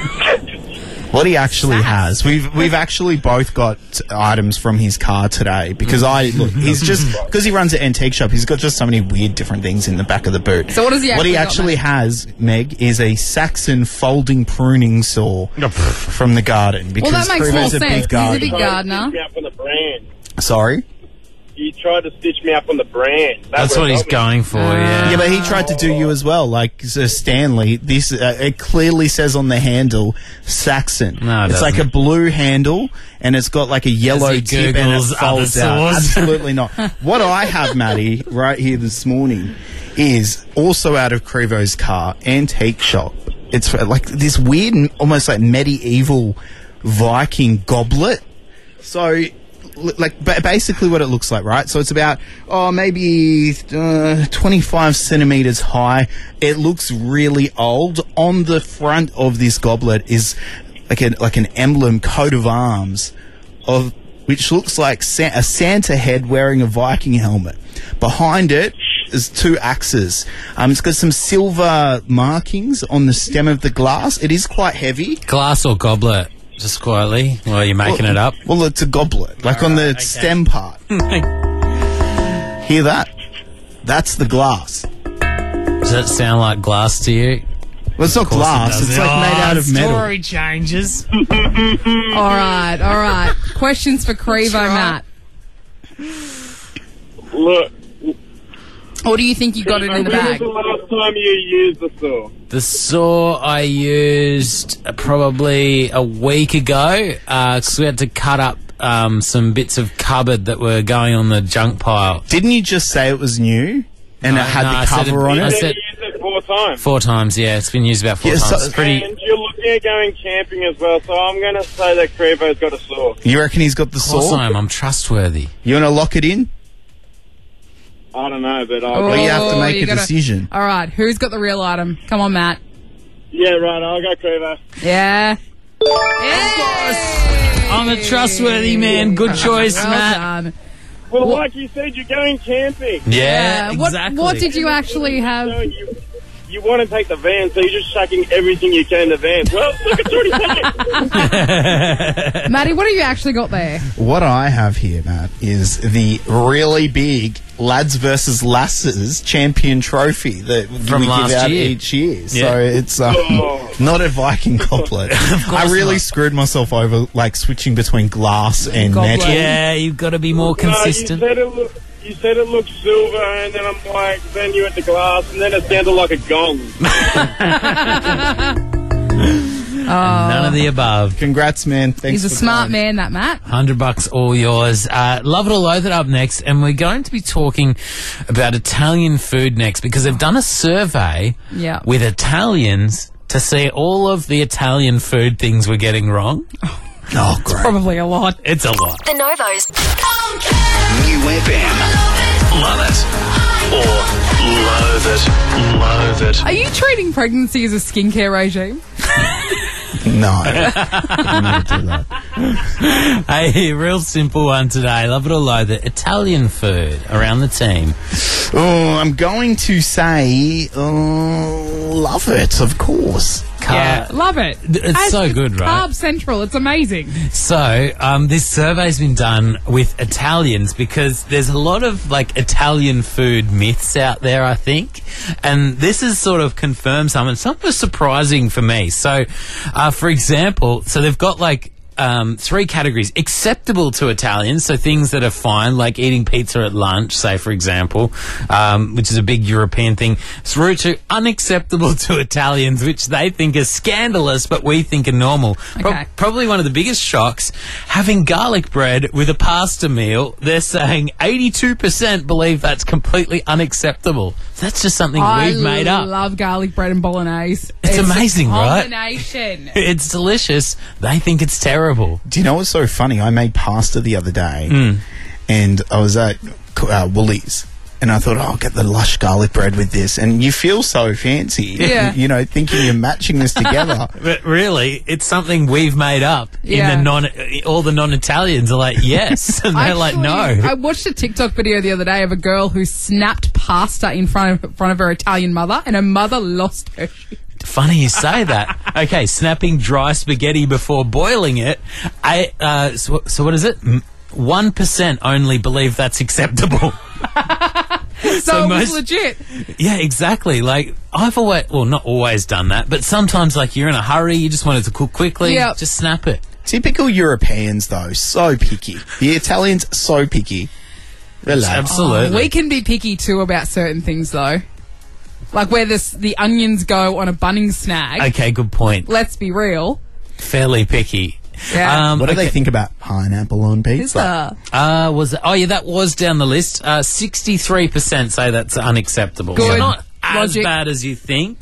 What he actually has, we've we've actually both got items from his car today because I look, he's just because he runs an antique shop, he's got just so many weird different things in the back of the boot. So what does he What he actually got, actually has, Meg, is a Saxon folding pruning saw from the garden because Well, that makes more Crevo's a sense. big He's a gardener. big gardener. Stitch me up on the brand. Sorry. He tried to stitch me up on the brand. That That's would've what he's helped me. going for, yeah. Yeah, but he tried to do you as well. Like uh, Stanley, this uh, it clearly says on the handle Saxon. No, it it's like a doesn't. blue handle, and it's got like a yellow he tip, and it Googles folds other out. saws. Absolutely not. What I have, Matty, right here this morning, is also out of Crevo's car, antique shop. It's uh, like this weird, almost like medieval Viking goblet So, l- like, ba- basically what it looks like, right? So it's about, oh, maybe uh, twenty-five centimeters high. It looks really old. On the front of this goblet is like, a, like an emblem, coat of arms, of which looks like Sa- a Santa head wearing a Viking helmet. Behind it is two axes. Um, it's got some silver markings on the stem of the glass. It is quite heavy. Glass or goblet? Just quietly, while you're making well, it up. Well, it's a goblet, like on the okay. stem part. Hear that? That's the glass. Does that sound like glass to you? Well, it's not Of course glass. it does. It's like Oh, made out of metal. Story changes. All right, all right. Questions for Crevo, Matt. Look, Or do you think you got it in the when was bag? the last time you used the saw? The saw I used uh, probably a week ago because we had to cut up um, some bits of cupboard that were going on the junk pile. Didn't you just say it was new and No, it had no, I the said cover it- on I it? said- You used it four times. Four times, yeah. It's been used about four Yeah, so- times. It's pretty. And you're looking at going camping as well, so I'm going to say that Crevo's got a saw. You reckon he's got the Of course saw? I am. I'm trustworthy. You want to lock it in? I don't know, but I... Well, you have to Oh, make you a gotta- decision. All right, who's got the real item? Come on, Matt. Yeah, right, I'll go Crevo. Yeah. I'm a trustworthy man. Good choice, Well Matt. done. Well, What- like you said, you're going camping. Yeah, What, exactly. what did you actually have? So you, you want to take the van, so you're just chucking everything you can in the van. Well, look, it's already taken. Matty, what have you actually got there? What I have here, Matt, is the really big Lads versus Lasses champion trophy that From we last give out year. each year. Yeah. So it's um, Oh. not a Viking goblet. I really not. screwed myself over, like switching between glass and Goblet. metal. Yeah, you've got to be more No, you consistent. said it look, you said it looked silver, and then I'm like, then you went to glass, and then it sounded like a gong. None of the above. Congrats, man. Thanks He's a for smart playing. man, that Matt. Hundred bucks, all yours. Uh, Love it or loathe it up next, and we're going to be talking about Italian food next because they've done a survey Yeah. with Italians to see all of the Italian food things we're getting wrong. Oh, great. Probably a lot. It's a lot. The Novos. New F M. Love it. Or loathe it. Loathe it. Are you treating pregnancy as a skincare regime? No. I never do that. Hey, real simple one today. Love it or loathe it. Italian food around the team. Oh, I'm going to say, oh, love it, of course. Yeah. Love it. It's As- so good, right? Carb Central. It's amazing. So, um, this survey's been done with Italians because there's a lot of like Italian food myths out there, I think. And this has sort of confirmed some, and some were surprising for me. So, uh, for example, so they've got like um, three categories. Acceptable to Italians, so things that are fine, like eating pizza at lunch, say, for example, um, which is a big European thing. Through to unacceptable to Italians, which they think is scandalous, but we think are normal. Pro- Okay. probably one of the biggest shocks, having garlic bread with a pasta meal. They're saying eighty-two percent believe that's completely unacceptable. That's just something I we've made up. love garlic bread and bolognese. It's amazing, a right? combination. It's delicious. They think it's terrible. Do you know what's so funny? I made pasta the other day, Mm. and I was at uh, Woolies, and I thought, oh, I'll get the lush garlic bread with this, and you feel so fancy, Yeah. you know, thinking you're matching this together. But really, it's something we've made up. Yeah. In the non, all the non-Italians are like, yes, and they're like, no. Actually, I watched a TikTok video the other day of a girl who snapped pasta in front of, front of her Italian mother, and her mother lost her shit. Funny you say that. Okay, snapping dry spaghetti before boiling it. I, uh, so, so what is it? One percent only believe that's acceptable. So, it was most- legit. Yeah, exactly. Like, I've always, well, not always done that, but sometimes, like, you're in a hurry, you just want it to cook quickly, Yep. just snap it. Typical Europeans, though, so picky. The Italians, so picky. Relax. Absolutely. We can be picky too about certain things, though. Like where this, the onions go on a Bunnings snag. Okay, good point. Let's be real. Fairly picky. Yeah. Um, What do okay. they think about pineapple on pizza? Pizza. Uh, was it, oh yeah, that was down the list. Uh, sixty-three percent say that's unacceptable. Good. So not as Logic. bad as you think.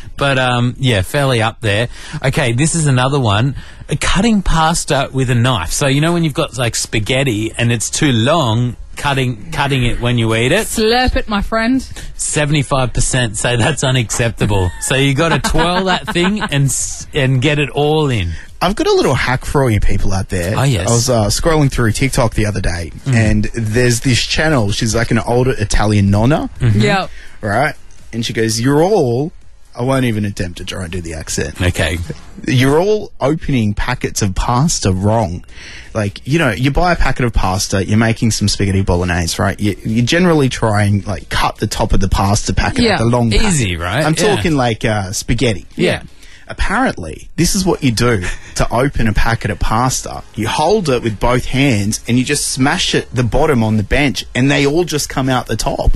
But, um, yeah, fairly up there. Okay, this is another one. Cutting pasta with a knife. So, you know when you've got, like, spaghetti and it's too long, cutting cutting it when you eat it? Slurp it, my friend. seventy-five percent say that's unacceptable. So you got to twirl that thing and s- and get it all in. I've got a little hack for all you people out there. Oh, yes. I was uh, scrolling through TikTok the other day, mm. and there's this channel. She's like an older Italian nonna. Mm-hmm. Yeah. Right? And she goes, you're all... I won't even attempt to try and do the accent. Okay. You're all opening packets of pasta wrong. Like, you know, you buy a packet of pasta, you're making some spaghetti bolognese, right? You, you generally try and, like, cut the top of the pasta packet, Yeah. the long packet. Easy, right? I'm Yeah. talking, like, uh, spaghetti. Yeah. Apparently, this is what you do to open a packet of pasta. You hold it with both hands and you just smash it the bottom on the bench and they all just come out the top.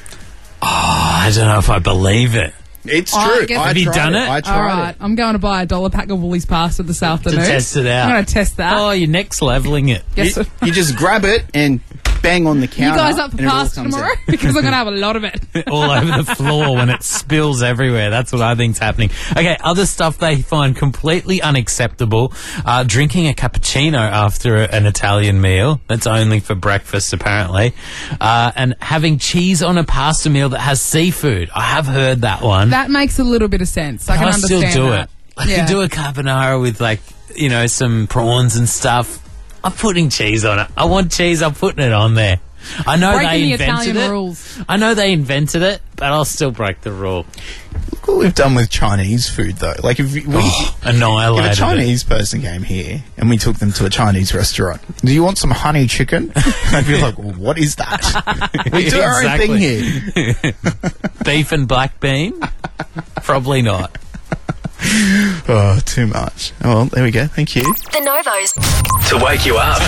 Oh, I don't know if I believe it. It's Oh, true. I guess- I Have you tried done it? I tried All right, it. I'm going to buy a dollar pack of Woolies pasta this afternoon. To test it out. I'm going to test that. Oh, you're next leveling it. Yes. You, you just grab it and bang on the You counter. guys up for and it all pasta comes tomorrow? out. Because I'm going to have a lot of it. All over the floor when it spills everywhere. That's what I think's happening. Okay, other stuff they find completely unacceptable. Uh, drinking a cappuccino after an Italian meal. That's only for breakfast, apparently. Uh, and having cheese on a pasta meal that has seafood. I have heard that one. That makes a little bit of sense. I can I understand still do that. it. I Yeah. can do a carbonara with, like, you know, some prawns and stuff. I'm putting cheese on it. I want cheese. I'm putting it on there. I know Breaking they the invented Italian it. rules. I know they invented it, but I'll still break the rule. Look what we've done with Chinese food, though. Like, if we, Oh, if annihilated a it. Chinese person came here and we took them to a Chinese restaurant, do you want some honey chicken? I'd be like, well, what is that? We do our own thing here. Beef and black bean? Probably not. Oh, too much. Oh, well, there we go. Thank you. The Novos. To wake you up.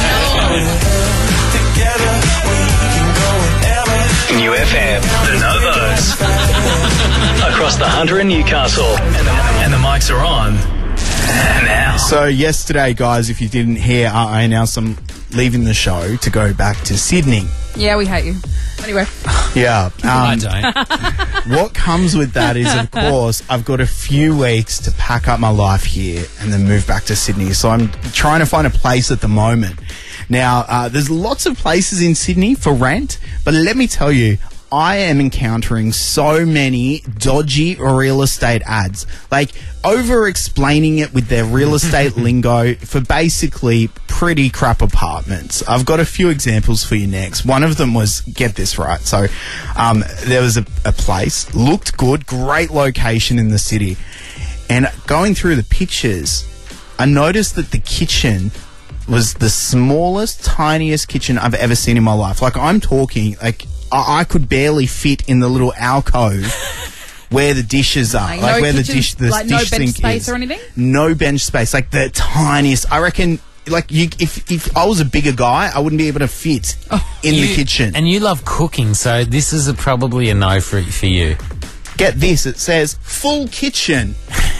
New F M. The Novos. Across the Hunter and Newcastle. And the, and the mics are on. Now. So yesterday, guys, if you didn't hear, I announced I'm leaving the show to go back to Sydney. Yeah, we hate you. Anyway. Yeah. Um, I don't. What comes with that is, of course, I've got a few weeks to pack up my life here and then move back to Sydney. So I'm trying to find a place at the moment. Now, uh, there's lots of places in Sydney for rent, but let me tell you, I am encountering so many dodgy real estate ads, like over-explaining it with their real estate lingo for basically pretty crap apartments. I've got a few examples for you next. One of them was, get this right, so um, there was a, a place, looked good, great location in the city, and going through the pictures, I noticed that the kitchen was the smallest, tiniest kitchen I've ever seen in my life. Like, I'm talking, like, I, I could barely fit in the little alcove where the dishes are. Like, Like, no where the kitchen- dish, the like dish no bench sink space is. or anything? No bench space. Like, the tiniest. I reckon, like, you, if, if I was a bigger guy, I wouldn't be able to fit in You- the kitchen. And you love cooking, so this is a, probably a no for, for you. Get this, it says, full kitchen.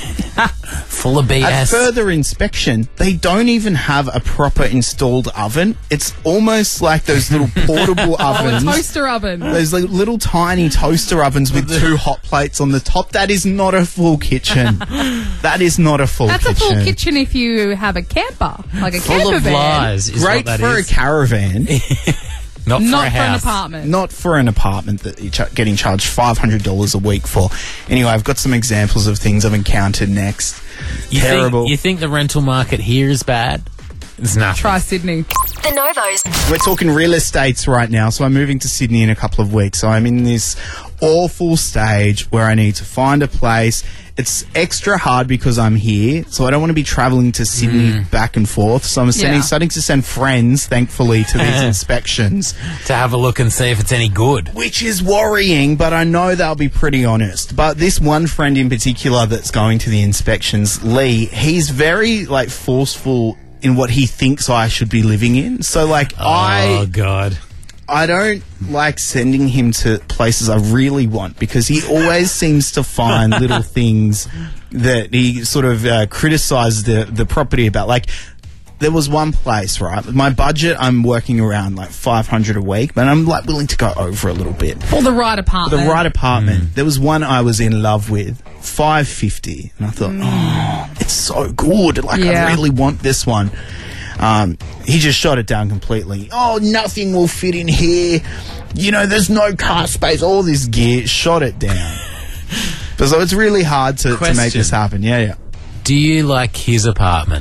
Full of B At S. further inspection, they don't even have a proper installed oven. It's almost like those little portable Oh, a ovens. toaster oven. Those like, little tiny toaster ovens with two hot plates on the top. That is not a full kitchen. That is not a full That's kitchen. a full kitchen if you have a camper, like a Full camper of van. lies is Great what that for is. a caravan, Not for Not a for an house. apartment. not for an apartment that you're ch- getting charged five hundred dollars a week for. Anyway, I've got some examples of things I've encountered next. You Terrible. Think, you think the rental market here is bad? It's nothing. Try Sydney. The Novos. We're talking real estates right now, so I'm moving to Sydney in a couple of weeks. So I'm in this awful stage where I need to find a place. It's extra hard because I'm here, so I don't want to be travelling to Sydney back and forth. So I'm sending, Yeah. starting to send friends, thankfully, to these inspections, To have a look and see if it's any good. which is worrying, but I know they'll be pretty honest. But this one friend in particular that's going to the inspections, Lee, he's very, like, forceful in what he thinks I should be living in. So, like, I... Oh, God. I don't like sending him to places I really want because he always seems to find little things that he sort of uh, criticises the, the property about. Like, there was one place, right? My budget, I'm working around like five hundred a week, but I'm like willing to go over a little bit. For the right apartment. The right apartment. There was one I was in love with five fifty. And I thought, oh, it's so good. Like, Yeah. I really want this one. Um, he just shot it down completely. Oh, nothing will fit in here. You know, there's no car space. All this gear, shot it down. But so it's really hard to, to make Question. this happen. Yeah, yeah. Do you like his apartment?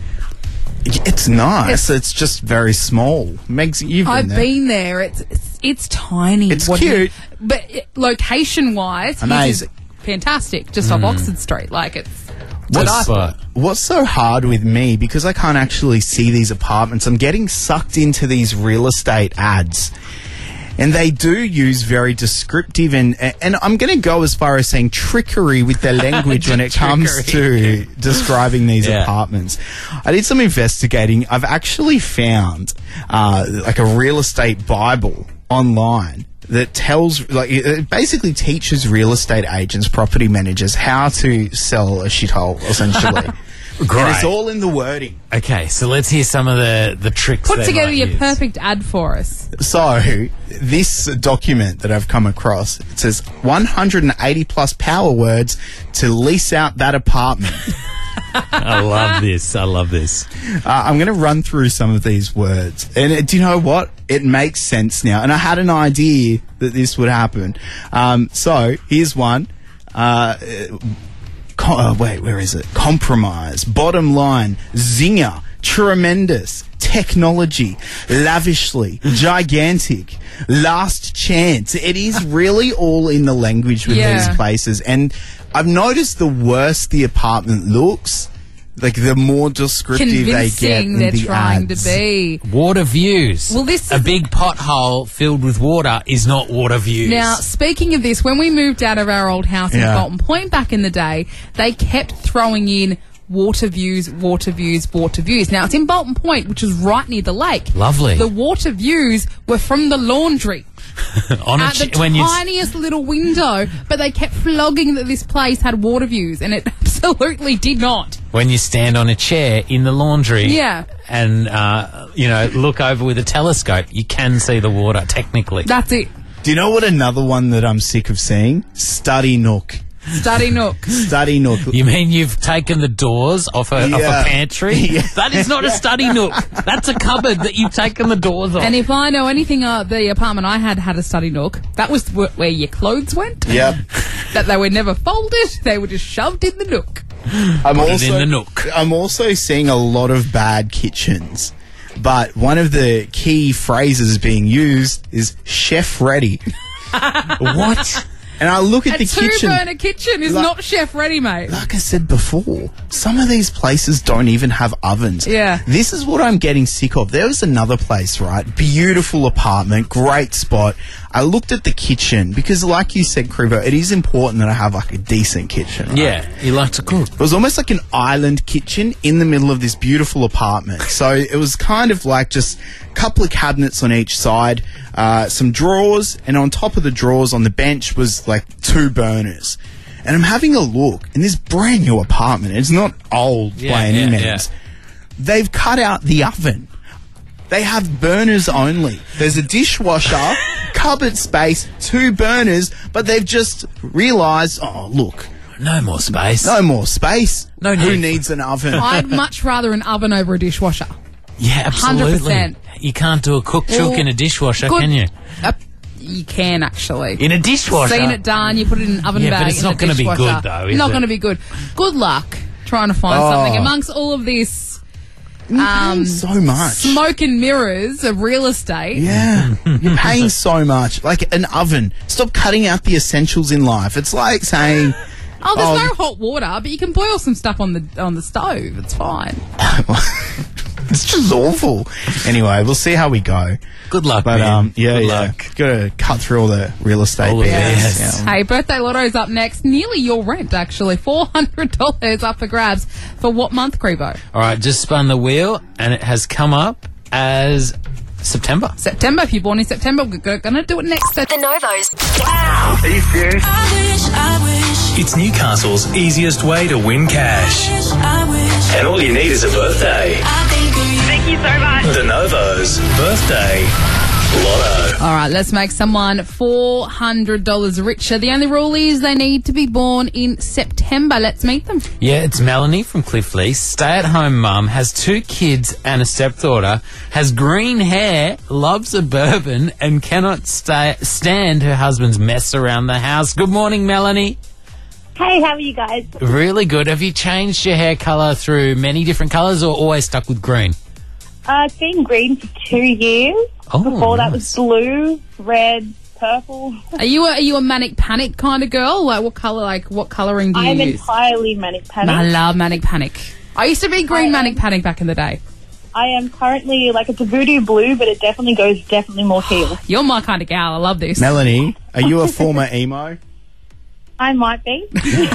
It's nice. It's, just very small. Megs, you've been I've there. been there. It's it's, it's tiny. It's What do you- cute. but location wise, Amazing. fantastic. Just off Oxford Street, like it's. What's, What's spot? what's so hard with me, because I can't actually see these apartments, I'm getting sucked into these real estate ads. And they do use very descriptive and and I'm going to go as far as saying trickery with their language when it comes to describing these Yeah. apartments. I did some investigating. I've actually found uh, like a real estate Bible online that tells, like, it basically teaches real estate agents, property managers how to sell a shithole, essentially. Great. And it's all in the wording. Okay, so let's hear some of the, the tricks. Put they together might your use. perfect ad for us. So, this document that I've come across, it says one hundred eighty plus power words to lease out that apartment. I love this. I love this. Uh, I'm going to run through some of these words. And uh, do you know what? It makes sense now. And I had an idea that this would happen. Um, so, here's one. Uh, co- uh, wait, where is it? Compromise. Bottom line. Zinger. Tremendous. Technology. Lavishly. Gigantic. Last chance. It is really all in the language with Yeah. these places. And I've noticed the worse the apartment looks, like the more descriptive they get Convincing in they're the trying ads. to be. Water views. Well, this a is- big pothole filled with water is not water views. Now, speaking of this, when we moved out of our old house in Yeah. Bolton Point back in the day, they kept throwing in water views, water views, water views. Now, it's in Bolton Point, which is right near the lake. Lovely. The water views were from the laundry. on a At the ch- when you tiniest little window, but they kept flogging that this place had water views, and it absolutely did not. when you stand on a chair in the laundry, Yeah. and uh, you know look over with a telescope, you can see the water technically. That's it. Do you know what another one that I'm sick of seeing? Study Nook. Study Nook. Study Nook. You mean you've taken the doors off a, off Yeah. a pantry? Yeah. That is not a study nook. That's a cupboard that you've taken the doors off. And if I know anything, uh, the apartment I had had a study nook. That was wh- where your clothes went. Yep. That they were never folded. They were just shoved in the nook. I'm Put it also, in the nook. I'm also seeing a lot of bad kitchens. But one of the key phrases being used is chef ready. What? And I look at A the kitchen. two-burner kitchen is Like- not chef ready, mate. Like I said before, some of these places don't even have ovens. Yeah. This is what I'm getting sick of. There was another place, right? Beautiful apartment, great spot. I looked at the kitchen because, like you said, Krivo, it is important that I have like a decent kitchen. Right? Yeah, you like to cook. It was almost like an island kitchen in the middle of this beautiful apartment. So it was kind of like just a couple of cabinets on each side, uh, some drawers, and on top of the drawers on the bench was like two burners. And I'm having a look in this brand new apartment. It's not old Yeah, by any yeah, means. They've cut out the oven. They have burners only. There's a dishwasher, cupboard space, two burners, but they've just realised, oh, look, No more space. no more space. No Who need. needs an oven? I'd much rather an oven over a dishwasher. Yeah, absolutely. one hundred percent. You can't do a cooked chook Well, in a dishwasher, good- can you? Uh, you can actually. In a dishwasher? Seen it done. You put it in an oven Yeah, but bag. it's in not a gonna be dishwasher. good, though, is Not it? going to be good. Good luck trying to find Oh. something amongst all of this um, so much. smoke and mirrors of real estate. Yeah, you're paying so much. Like an oven. Stop cutting out the essentials in life. It's like saying, Oh, there's Oh. no hot water, but you can boil some stuff on the on the stove. It's fine. it's just awful. Anyway, we'll see how we go. Good luck, But man. um, yeah, Good yeah, luck. got to cut through all the real estate. All of B S. it, yes. Yeah. Hey, birthday lotto's up next. Nearly your rent, actually. four hundred dollars up for grabs. For what month, Creebo? All right, just spun the wheel, and it has come up as September. September. If you're born in September, we're going to do it next. The Novos. Are you serious? It's Newcastle's easiest way to win cash. And all you need is a birthday. Thank you so much. The Novos birthday Lotto. All right, let's make someone four hundred dollars richer. The only rule is they need to be born in September. Let's meet them. Yeah, it's Melanie from Cliffley. Stay-at-home mum, has two kids and a stepdaughter, has green hair, loves a bourbon, and cannot stay, stand her husband's mess around the house. Good morning, Melanie. Hey, how are you guys? Really good. Have you changed your hair colour through many different colours or always stuck with green? Uh, it's been green for two years. Oh, Before that nice. was blue, red, purple. Are you a, are you a manic panic kind of girl? Like what color? Like what coloring do you I'm use? entirely manic panic. I love manic panic. I used to be green I manic am- panic back in the day. I am currently, like, it's a voodoo blue, but it definitely goes definitely more teal. You're my kind of gal. I love this. Melanie, are you a former emo? I might be. Oh, look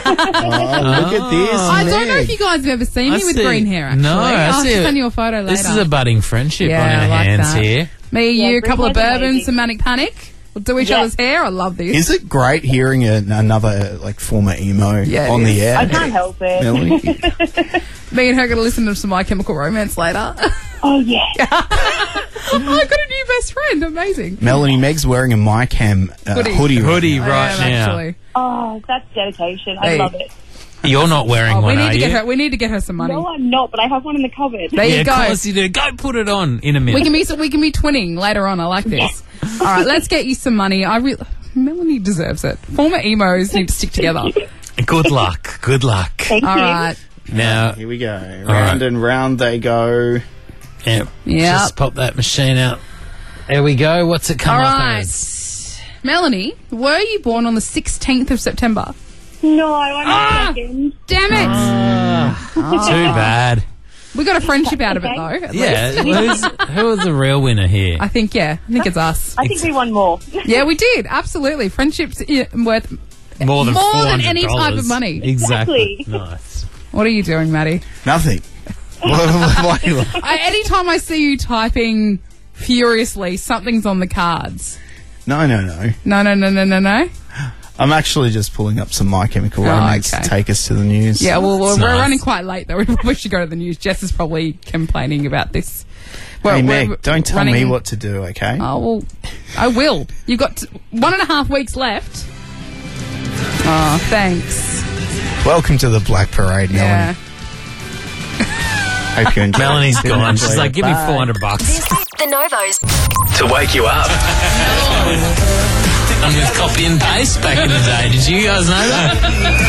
at this. I don't know Meg. if you guys have ever seen I me with see- green hair, actually. No, I I'll see just it. send you a photo later. This is a budding friendship Yeah, on our I like hands that. here. Me, Yeah, you, a couple of green hair's bourbons, amazing. some manic panic. We'll do each Yeah. other's hair. I love this. Is it great hearing a, another like former emo Yeah, it on is. the air? I can't help it. Melanie? Me and her going to listen to some My Chemical Romance later. Oh, yeah. Oh, I got a new best friend. Amazing. Melanie, Meg's wearing a My Chem uh, Hoodie. hoodie. Hoodie now. right I am, now. actually. Oh, that's dedication. I Hey. love it. You're not wearing Oh, we one, need are to you? get her. We need to get her some money. No, I'm not, but I have one in the cupboard. There yeah, you go. of course you do. Go put it on in a minute. We can be we can be twinning later on. I like this. All right, let's get you some money. I re- Melanie deserves it. Former emos need to stick together. Good luck. Good luck. Thank All you. right. Now, Here we go. Round right. and round they go. yeah, Yeah. just pop that machine out. There we go. What's it come All up right. as? Melanie, were you born on the sixteenth of September? No, I'm Ah! a second. Damn it! Ah, too bad. We got a friendship out of it though. At Yeah, least. who's, who was the real winner here? I think yeah. I think it's us. I think we won more. Yeah, we did. Absolutely. Friendships i- worth More than more than four hundred dollars. any type of money. Exactly. Exactly. Nice. What are you doing, Maddie? Nothing. Why are you laughing? I, anytime I see you typing furiously, something's on the cards. No, no, no. No, no, no, no, no, no. I'm actually just pulling up some My Chemical Oh, Romance okay. to take us to the news. Yeah, well, we're, That's we're nice. running quite late, though. We probably should go to the news. Jess is probably complaining about this. We're- Hey, we're Meg, don't tell running- me what to do, okay? Oh, well, I will. You've got t- one and a half weeks left. Oh, thanks. Welcome to the Black Parade, Yeah. Melanie. Hope you enjoy. Melanie's Didn't gone. enjoy She's it. like, give me Bye. four hundred bucks. The Novos. To wake you up. And with copy and paste back in the day. Did you guys know that?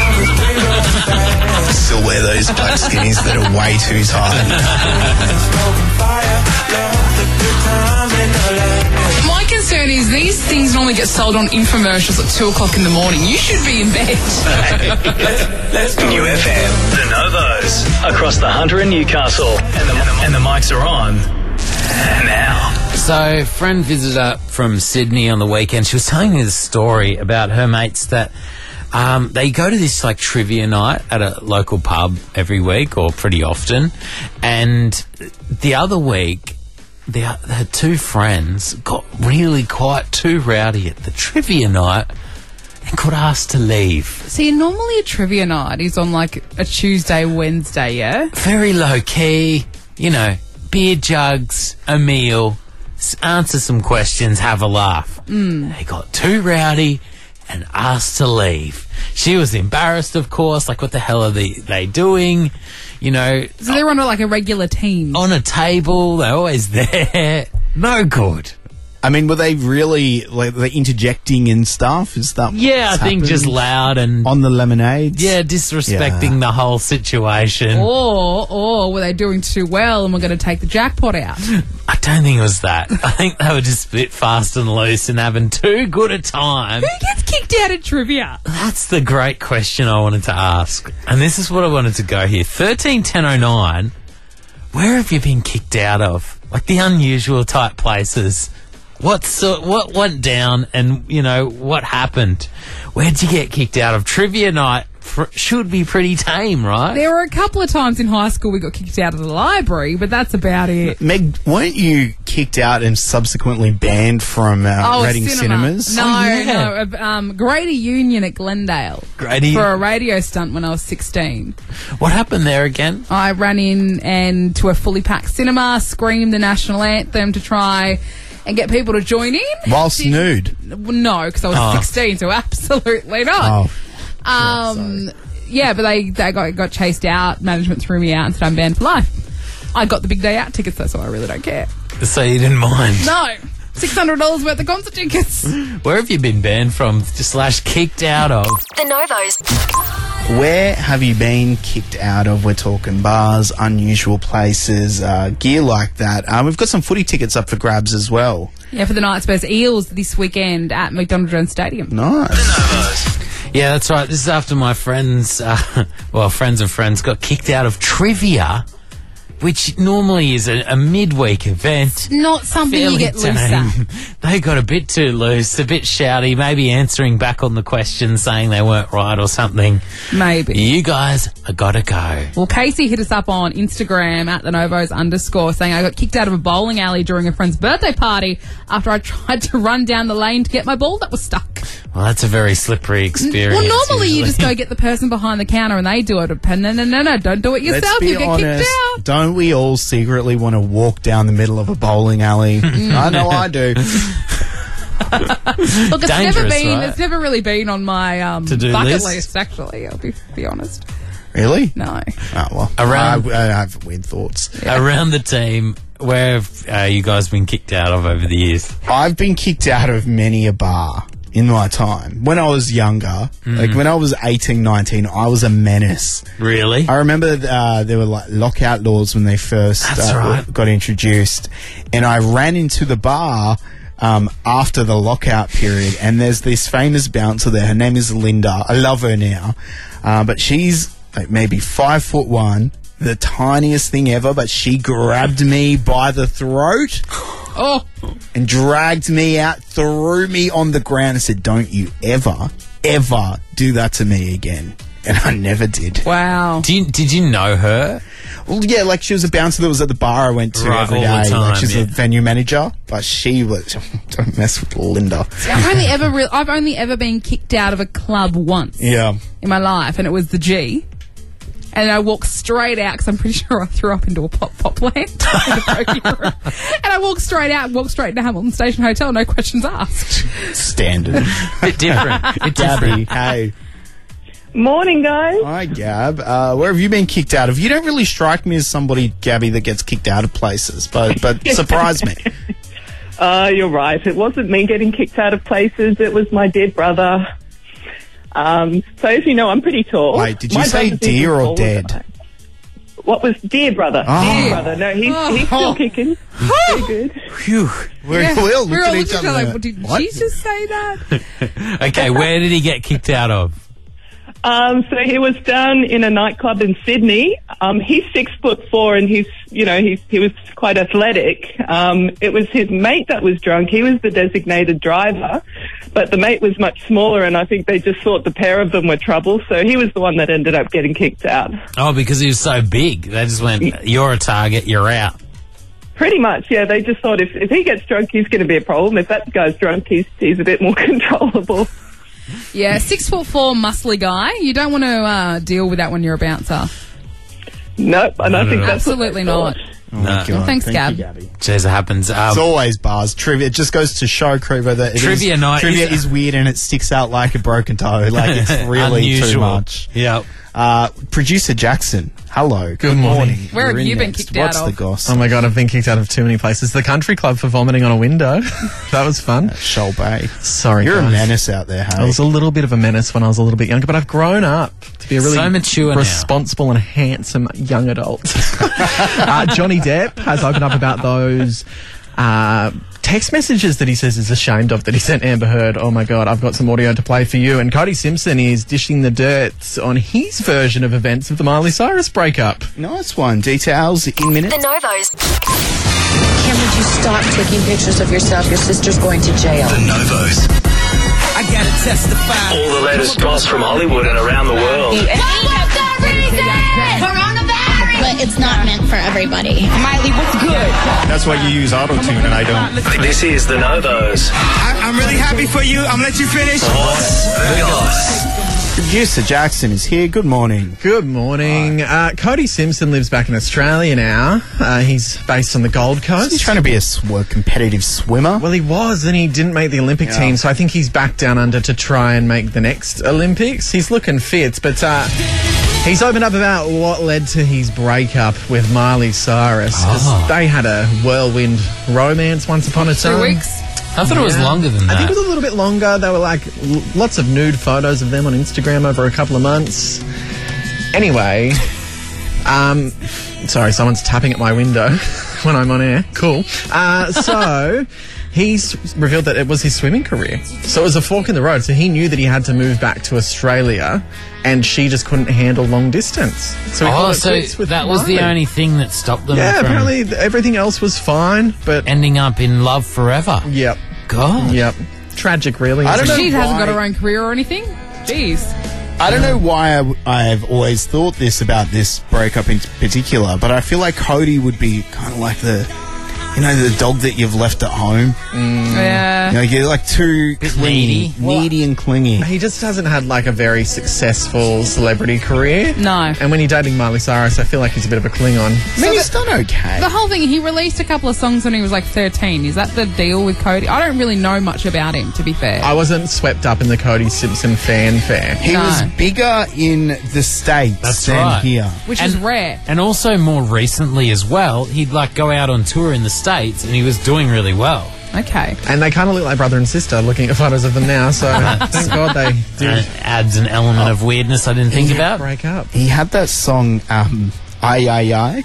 Still wear those black skinnies that are way too tight. My concern is these things normally get sold on infomercials at two o'clock in the morning. You should be in bed. New F M. The Novos. Across the Hunter and Newcastle. And the, and the mics are on. Now. So, friend visitor from Sydney on the weekend, she was telling me this story about her mates that um, they go to this like trivia night at a local pub every week or pretty often. And the other week, the, her two friends got really quite too rowdy at the trivia night and got asked to leave. See, normally a trivia night is on like a Tuesday, Wednesday, yeah? Very low key, you know, beer jugs, a meal, s- answer some questions, have a laugh. Mm. They got too rowdy and asked to leave. She was embarrassed, of course, like what the hell are they, they doing? You know, So they're on like a regular team. on a table, they're always there. No good. I mean, were they really like were they interjecting and stuff? Is that Yeah, I what's think just happened? loud and on the lemonades? yeah, disrespecting Yeah. the whole situation. Or, or were they doing too well and we're going to take the jackpot out? I don't think it was that. I think they were just a bit fast and loose and having too good a time. Who gets kicked out at trivia? That's the great question I wanted to ask. And this is what I wanted to go here. thirteen ten oh nine, where have you been kicked out of? Like the unusual type places. What's, uh, what went down and, you know, what happened? Where'd you get kicked out of? Trivia night fr- should be pretty tame, right? There were a couple of times in high school we got kicked out of the library, but that's about it. Meg, weren't you kicked out and subsequently banned from uh, Oh, Reading cinema. cinemas? No, Oh, yeah. no. Um, Grady Union at Glendale Grady- for a radio stunt when I was sixteen. What happened there again? I ran in and to a fully packed cinema, screamed the national anthem to try and get people to join in. Whilst nude? No, because I was Oh. sixteen, so absolutely not. Oh. Um, yeah, but they, they got got chased out. Management threw me out and said I'm banned for life. I got the big day out tickets, though, so I really don't care. So you didn't mind? No. six hundred dollars worth of concert tickets. Where have you been banned from slash kicked out of? The Novos. Where have you been kicked out of? We're talking bars, unusual places, uh, gear like that. Uh, we've got some footy tickets up for grabs as well. Yeah, for the Knights versus Eels this weekend at McDonald Jones Stadium. Nice. Yeah, that's right. This is after my friends, uh, well, friends of friends got kicked out of trivia, which normally is a, a midweek event. Not something you Fairly get loose tame. at. They got a bit too loose, a bit shouty, maybe answering back on the questions, saying they weren't right or something. Maybe. You guys have got to go. Well, Casey hit us up on Instagram at the Novos underscore saying I got kicked out of a bowling alley during a friend's birthday party after I tried to run down the lane to get my ball that was stuck. Well, that's a very slippery experience. Well, normally you usually. just go get the person behind the counter and they do it. But no, no, no, no, don't do it yourself. Let's be You get honest, kicked out. don't we all secretly want to walk down the middle of a bowling alley? I know I do. Look, it's never Dangerous, been. right? It's never really been on my um, To-do bucket list? list. Actually, I'll be be honest. Really? No. Oh, well. Around- I, I have weird thoughts. Around the team, where have uh, you guys been kicked out of over the years? I've been kicked out of many a bar in my time. When I was younger, like when I was eighteen, nineteen, I was a menace. Really? I remember uh, there were like lockout laws when they first That's uh, right. got introduced. And I ran into the bar um, after the lockout period, and there's this famous bouncer there. Her name is Linda. I love her now. Uh, but she's like maybe five foot one, the tiniest thing ever, but she grabbed me by the throat. Oh. And dragged me out, threw me on the ground and said, "Don't you ever, ever do that to me again." And I never did. Wow. Do you, did you know her? Well, yeah, like she was a bouncer that was at the bar I went to Right, every all the day. time, like she's yeah. a venue manager, but she was, don't mess with Linda. I've only ever re- I've only ever been kicked out of a club once Yeah. in my life, and it was the G. And I walked straight out because I'm pretty sure I threw up into a pop pop plant in the pokie room. And I walked straight out, walked straight to Hamilton Station Hotel, no questions asked. Standard. Bit different. Bit Gabby, different. hey. Morning, guys. Hi, Gab. Uh, where have you been kicked out of? You don't really strike me as somebody, Gabby, that gets kicked out of places, but, but surprise me. Uh, you're right. It wasn't me getting kicked out of places. It was my dead brother. Um, so as you know, I'm pretty tall. Wait, did you My say brother's dear even or taller than dead? I- What was dear brother? Oh. Dear brother. No, he's, he's still kicking. Very good. Phew. We're, Yeah, we all we were looked all at each looking other like, like, well, did what? she just say that? Okay, where did he get kicked out of? Um, so he was down in a nightclub in Sydney. Um, he's six foot four and he's, you know, he's, he was quite athletic. Um, it was his mate that was drunk. He was the designated driver, but the mate was much smaller and I think they just thought the pair of them were trouble. So he was the one that ended up getting kicked out. Oh, because he was so big. They just went, you're a target, you're out. Pretty much, yeah. They just thought if, if he gets drunk, he's going to be a problem. If that guy's drunk, he's, he's a bit more controllable. Yeah, six foot four, muscly guy. You don't want to uh, deal with that when you're a bouncer. Nope, and No, I no, think no. that's what Absolutely they not. thought. Oh, my No. God. Well, thanks, Thank Gab. you, Gabby. Jeez, it happens. Um, It's always bars. Trivia. It just goes to show, Crevo, that it Trivia is, night trivia is- is weird and it sticks out like a broken toe. Like it's really too unusual. much. Yep. Uh, Producer Jackson, hello. Good, morning. Where have You're in you been next. kicked What's out the of? goss? Oh my god, I've been kicked out of too many places. The country club for vomiting on a window. That was fun. Shoal Bay. Sorry, You're a guys. menace out there, I hey? was a little bit of a menace when I was a little bit younger, but I've grown up to be a really So mature now. responsible and handsome young adult. uh, Johnny Depp has opened up about those uh, text messages that he says is ashamed of that he sent Amber Heard. Oh my God, I've got some audio to play for you. And Cody Simpson is dishing the dirt on his version of events of the Miley Cyrus breakup. Nice one. Details in minutes. The Novos. Kim, would you stop taking pictures of yourself? Your sister's going to jail. The Novos. I gotta testify. All the latest goss from Hollywood and around the world. But it's not meant for everybody. Miley, what's good? That's why you use auto-tune and I don't. This is The Novos. I, I'm really happy for you. I'm gonna let you finish. What's the goss? Producer Jackson is here. Good morning. Good morning. Uh, Cody Simpson lives back in Australia now. Uh, he's based on the Gold Coast. He's trying to be a sw- competitive swimmer. Well, he was, and he didn't make the Olympic Yeah. team, so I think he's back down under to try and make the next Olympics. He's looking fit, but uh, he's opened up about what led to his breakup with Miley Cyrus. 'Cause Oh. they had a whirlwind romance once upon a time. Two weeks. I thought it was Yeah. longer than I think that. it was a little bit longer. There were like l- lots of nude photos of them on Instagram over a couple of months. Anyway, um, sorry, someone's tapping at my window when I'm on air. Cool. Uh, so he's revealed that it was his swimming career. So it was a fork in the road. So he knew that he had to move back to Australia, and she just couldn't handle long distance. So he oh, called it so quits with that was the Miley. only thing that stopped them Yeah, from apparently th- everything else was fine, but ending up in love forever. Yep. God. Yep. Tragic, really. I don't isn't know it? She hasn't why- got her own career or anything. Jeez. I don't know why I w- I've always thought this about this breakup in particular, but I feel like Cody would be kind of like the, you know, the dog that you've left at home. Yeah. You know, you're like too clingy, needy. needy and clingy. He just hasn't had like a very successful celebrity career. No. And when you're dating Miley Cyrus, I feel like he's a bit of a Klingon. I mean, he's done okay. The whole thing, he released a couple of songs when he was like thirteen. Is that the deal with Cody? I don't really know much about him, to be fair. I wasn't swept up in the Cody Simpson fanfare. He No. was bigger in the States That's than right. here. Which And- is rare. And also more recently as well, he'd like go out on tour in the States and he was doing really well. Okay. And they kind of look like brother and sister looking at photos of them now, so thank God they did And it adds an element of weirdness I didn't think about. break up. He had that song, um, Ay Ay Ay.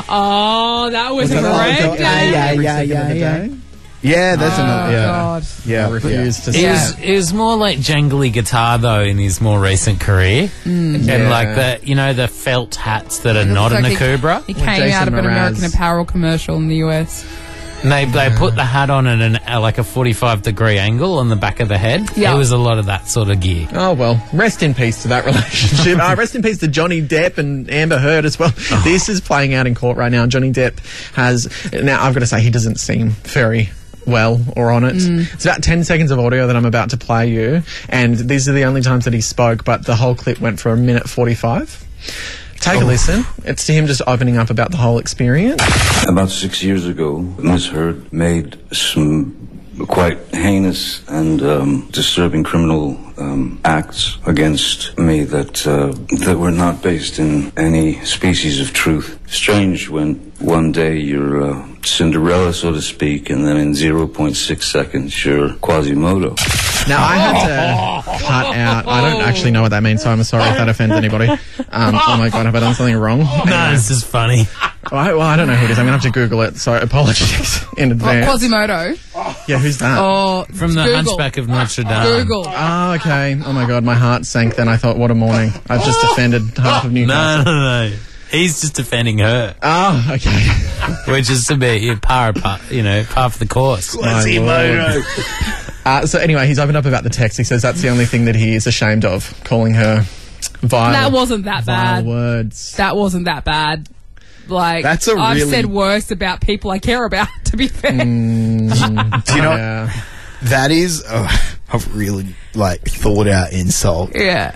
Oh, that was, that a all great got- day. Yeah, Every yeah, second yeah, of the yeah. day? Yeah, that's Oh, another. Yeah, God. yeah. I refuse to It say. was, it was more like jangly guitar though in his more recent career, and Yeah. like the you know the felt hats that are It not looks in a like he- Cobra. He Well, came Jason out of an Mraz. American Apparel commercial in the U S. And they they put the hat on at an uh, like a forty-five degree angle on the back of the head. Yeah. It was a lot of that sort of gear. Oh, well, rest in peace to that relationship. uh, rest in peace to Johnny Depp and Amber Heard as well. This is playing out in court right now. Johnny Depp has... Now, I've got to say, he doesn't seem very well or on it. It's about ten seconds of audio that I'm about to play you, and these are the only times that he spoke, but the whole clip went for a minute forty-five. Take a listen. It's to him just opening up about the whole experience. About six years ago, Miss Heard made some quite heinous and um, disturbing criminal um, acts against me that uh, that were not based in any species of truth. Strange when one day you're uh, Cinderella, so to speak, and then in zero point six seconds you're Quasimodo. Now, I had to cut out... I don't actually know what that means, so I'm sorry if that offends anybody. Um, oh, my God, have I done something wrong? No, it's just funny. Well, I, well, I don't know who it is. I'm going to have to Google it, so apologies in Oh, advance. Quasimodo. Yeah, who's that? Oh, From the Google. Hunchback of Notre Dame. Google. Oh, okay. Oh, my God, my heart sank then. I thought, what a morning. I've just offended half of No, Newcastle. no, no. He's just defending her, Oh, okay. which is to be you par, par you know, par for the course. My Lord. Uh, so anyway, he's opened up about the text. He says that's the only thing that he is ashamed of, calling her vile. That wasn't that vile bad. words. That wasn't that bad. Like, That's a I've really- said worse about people I care about, to be fair. Mm, Do you know yeah. that is a, a really like thought out insult? Yeah.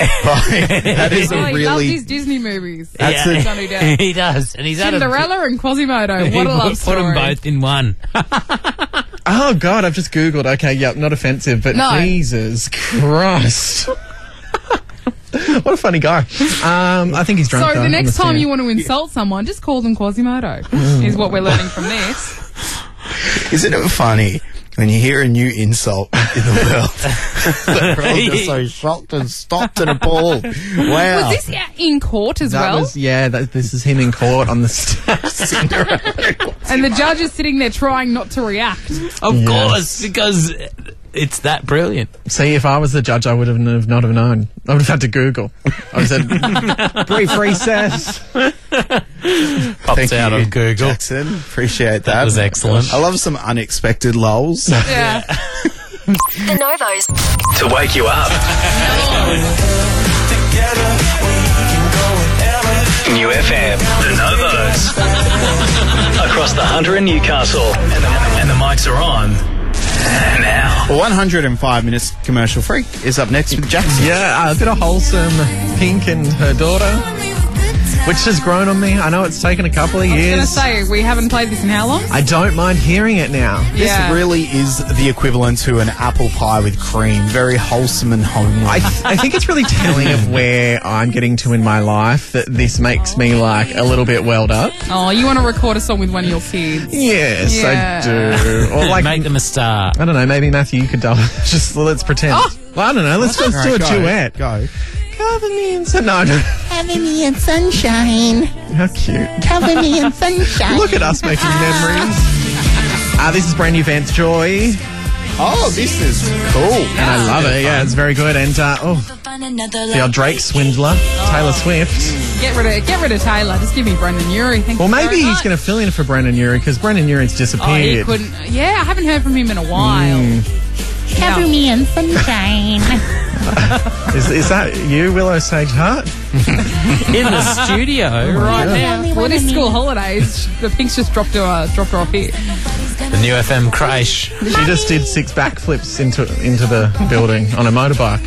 That is Oh, a he loves really. his Disney movies. That's Yeah. a- Johnny Depp. He does, and he's had a- Cinderella and Quasimodo. He What a love put story. them both in one. Oh, God, I've just Googled. Okay, yep, not offensive, but No. Jesus Christ. What a funny guy. Um, I think he's drunk. So though, the on next time stand. you want to insult someone, just call them Quasimodo, is what we're learning from this. Isn't it funny when you hear a new insult in the world? We're all just so shocked and stopped and appalled. Wow. Was this in court as That well? was, yeah, that, this is him in court on the stage. And the judge is sitting there trying not to react. Of Yes. course, because it's that brilliant. See, if I was the judge, I would have n- not have known. I would have had to Google. I would have said, brief recess. Pops Thank out you, on Google. Jackson. Appreciate that. That was excellent. I love some unexpected lulls. Yeah. The Novos. To wake you up. New F M. The Novos. Across the Hunter and Newcastle. And the, and the mics are on. Now. one hundred five minutes commercial free is up next with Jackson. Yeah, a bit of wholesome Pink and her daughter, which has grown on me. I know it's taken a couple of I was years. going to say, we haven't played this in how long? I don't mind hearing it now. This Yeah. really is the equivalent to an apple pie with cream. Very wholesome and homely. I, th- I think it's really telling of where I'm getting to in my life that this makes me like a little bit welled up. Oh, you want to record a song with one of your kids? Yes, Yeah. I do. Or like, Make them a star. I don't know, maybe Matthew, you could double. Just let's pretend. Oh. Well, I don't know. Let's just do a Alright, go, duet. Go. Cover me in sun. No, I don't. Cover me in sunshine. How cute. Cover me in sunshine. Look at us making memories. Uh, this is brand new Vance Joy. Oh, this is cool. And I love it. Yeah, it's very good. And, uh, oh, the old Drake swindler, Taylor Swift. Get rid of get rid of Taylor. Just give me Brendan Urie. Thank Well, you maybe very he's much. going to fill in for Brendan Urie because Brendan Urie's Oh, he disappeared. couldn't. Yeah, I haven't heard from him in a while. Mm. Cover me in sunshine. Is, is that you, Willow Sage Hart? In the studio right now. Well, it is school holidays. The Pinks just dropped her, uh, dropped her off here. The new F M crash. She just did six backflips into into the building on a motorbike.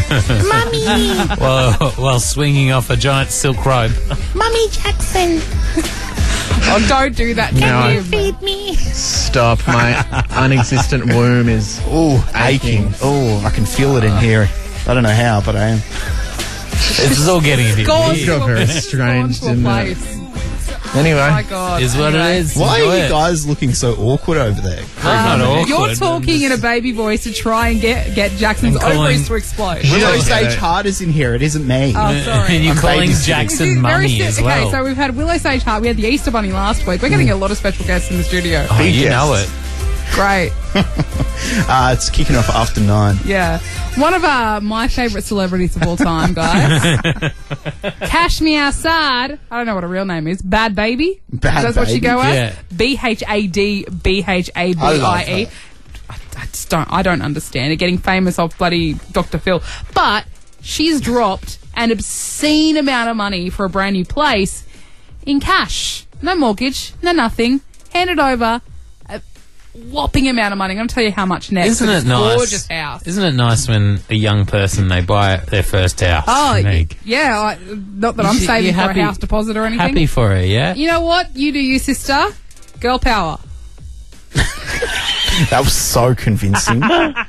Mummy. while, while swinging off a giant silk robe. Mummy Jackson. Oh, don't do that. No, Can I- you? Feed me. Stop. My unexistent womb is Oh, aching. Oh, I can feel it in here. I don't know how, but I am. This is all getting a bit Gone weird. to got a- very gone strange, to a didn't it? place. Anyway. Oh my God. Is what Anyway. it is. Why Enjoy are you it. guys looking so awkward over there? I'm not awkward. You're talking in a baby voice to try and get get Jackson's I'm calling- ovaries to explode. Willow don't get Sage it. Hart is in here. It isn't me. Oh, sorry. And you're I'm calling babysitting. Jackson Very mummy si- as okay, well. so we've had Willow Sage Hart. We had the Easter Bunny last week. We're getting a lot of special guests in the studio. oh, you Big know guests. it. Great. Uh, it's kicking off after nine. Yeah. One of uh, my favourite celebrities of all time, guys. Cash Me Outside. I don't know what her real name is. Bad Baby. Bad That's what she Baby. go as. Yeah. B H A D B H A B I love I E. her. I, I just don't. I don't understand it. Getting famous off bloody Doctor Phil, but she's dropped an obscene amount of money for a brand new place in cash. No mortgage. No nothing. Handed over. Whopping amount of money. I'm going to tell you how much next. Isn't for it this nice? Gorgeous house. Isn't it nice when a young person they buy their first house? Oh, Meg? yeah. I, not that I'm You- saving you're for happy- a house deposit or anything. Happy for her, yeah? You know what? You do you, sister. Girl power. That was so convincing.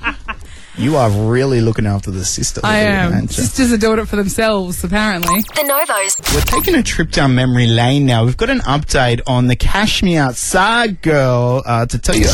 You are really looking after the sister. I am. aren't you? Sisters are doing it for themselves, apparently. The Novos. We're taking a trip down memory lane now. We've got an update on the Cash Me Outside girl uh, to tell you.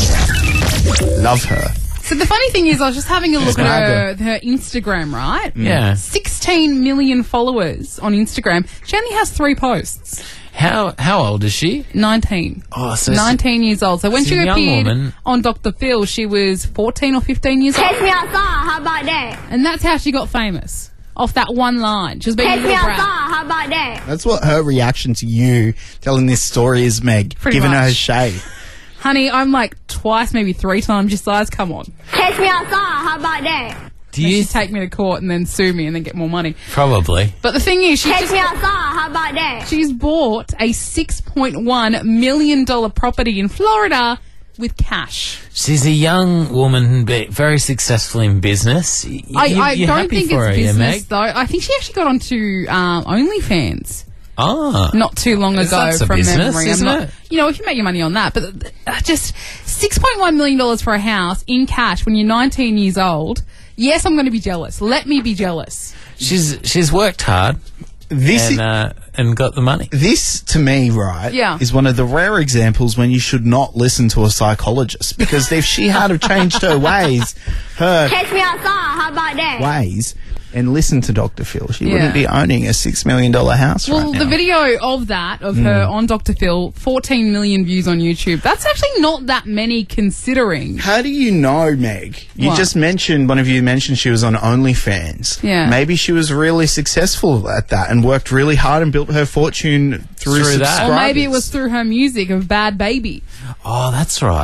Love her. So the funny thing is, I was just having a look Snag at her, her Instagram, right? Yeah. sixteen million followers on Instagram. She only has three posts. How how old is she? nineteen. Oh, so nineteen years old. So when it's a she young appeared woman. on Doctor Phil, she was fourteen or fifteen years old. Take me outside. How about that? And that's how she got famous. Off that one line. She was being a Take me little brat. outside. How about that? That's what her reaction to you telling this story is, Meg. Pretty giving her much. a shade. Honey, I'm like twice, maybe three times your size. Come on. Take me outside. How about that? Do Then you she'd take me to court and then sue me and then get more money. probably? But the thing is, she's, Take just, me outside. How about that? she's bought a six point one million dollars property in Florida with cash. She's a young woman, but very successful in business. Y- I, you- I you're don't happy think for it's her, yeah, business, Meg? though. I think she actually got onto um, OnlyFans Ah, not too long Is ago that a from business, memory. isn't I'm not, it? You know, if you make your money on that, but uh, just six point one million dollars for a house in cash when you're nineteen years old. Yes, I'm going to be jealous. Let me be jealous. she's she's worked hard This and uh, and got the money. This, to me, right, Yeah. is one of the rare examples when you should not listen to a psychologist. Because if she had have changed her ways, her Take me outside. How about that? ways, and listened to Doctor Phil, she Yeah. wouldn't be owning a six million dollars house Well, right now. the video of that, of her Hmm. on Doctor Phil, fourteen million views on YouTube. That's actually not that many considering. How do you know, Meg? You What? just mentioned, one of you mentioned she was on OnlyFans. Yeah. Maybe she was really successful at that and worked really hard and built her fortune through, Through that. subscribers. Or maybe it was through her music of Bad Baby. Oh, that's right.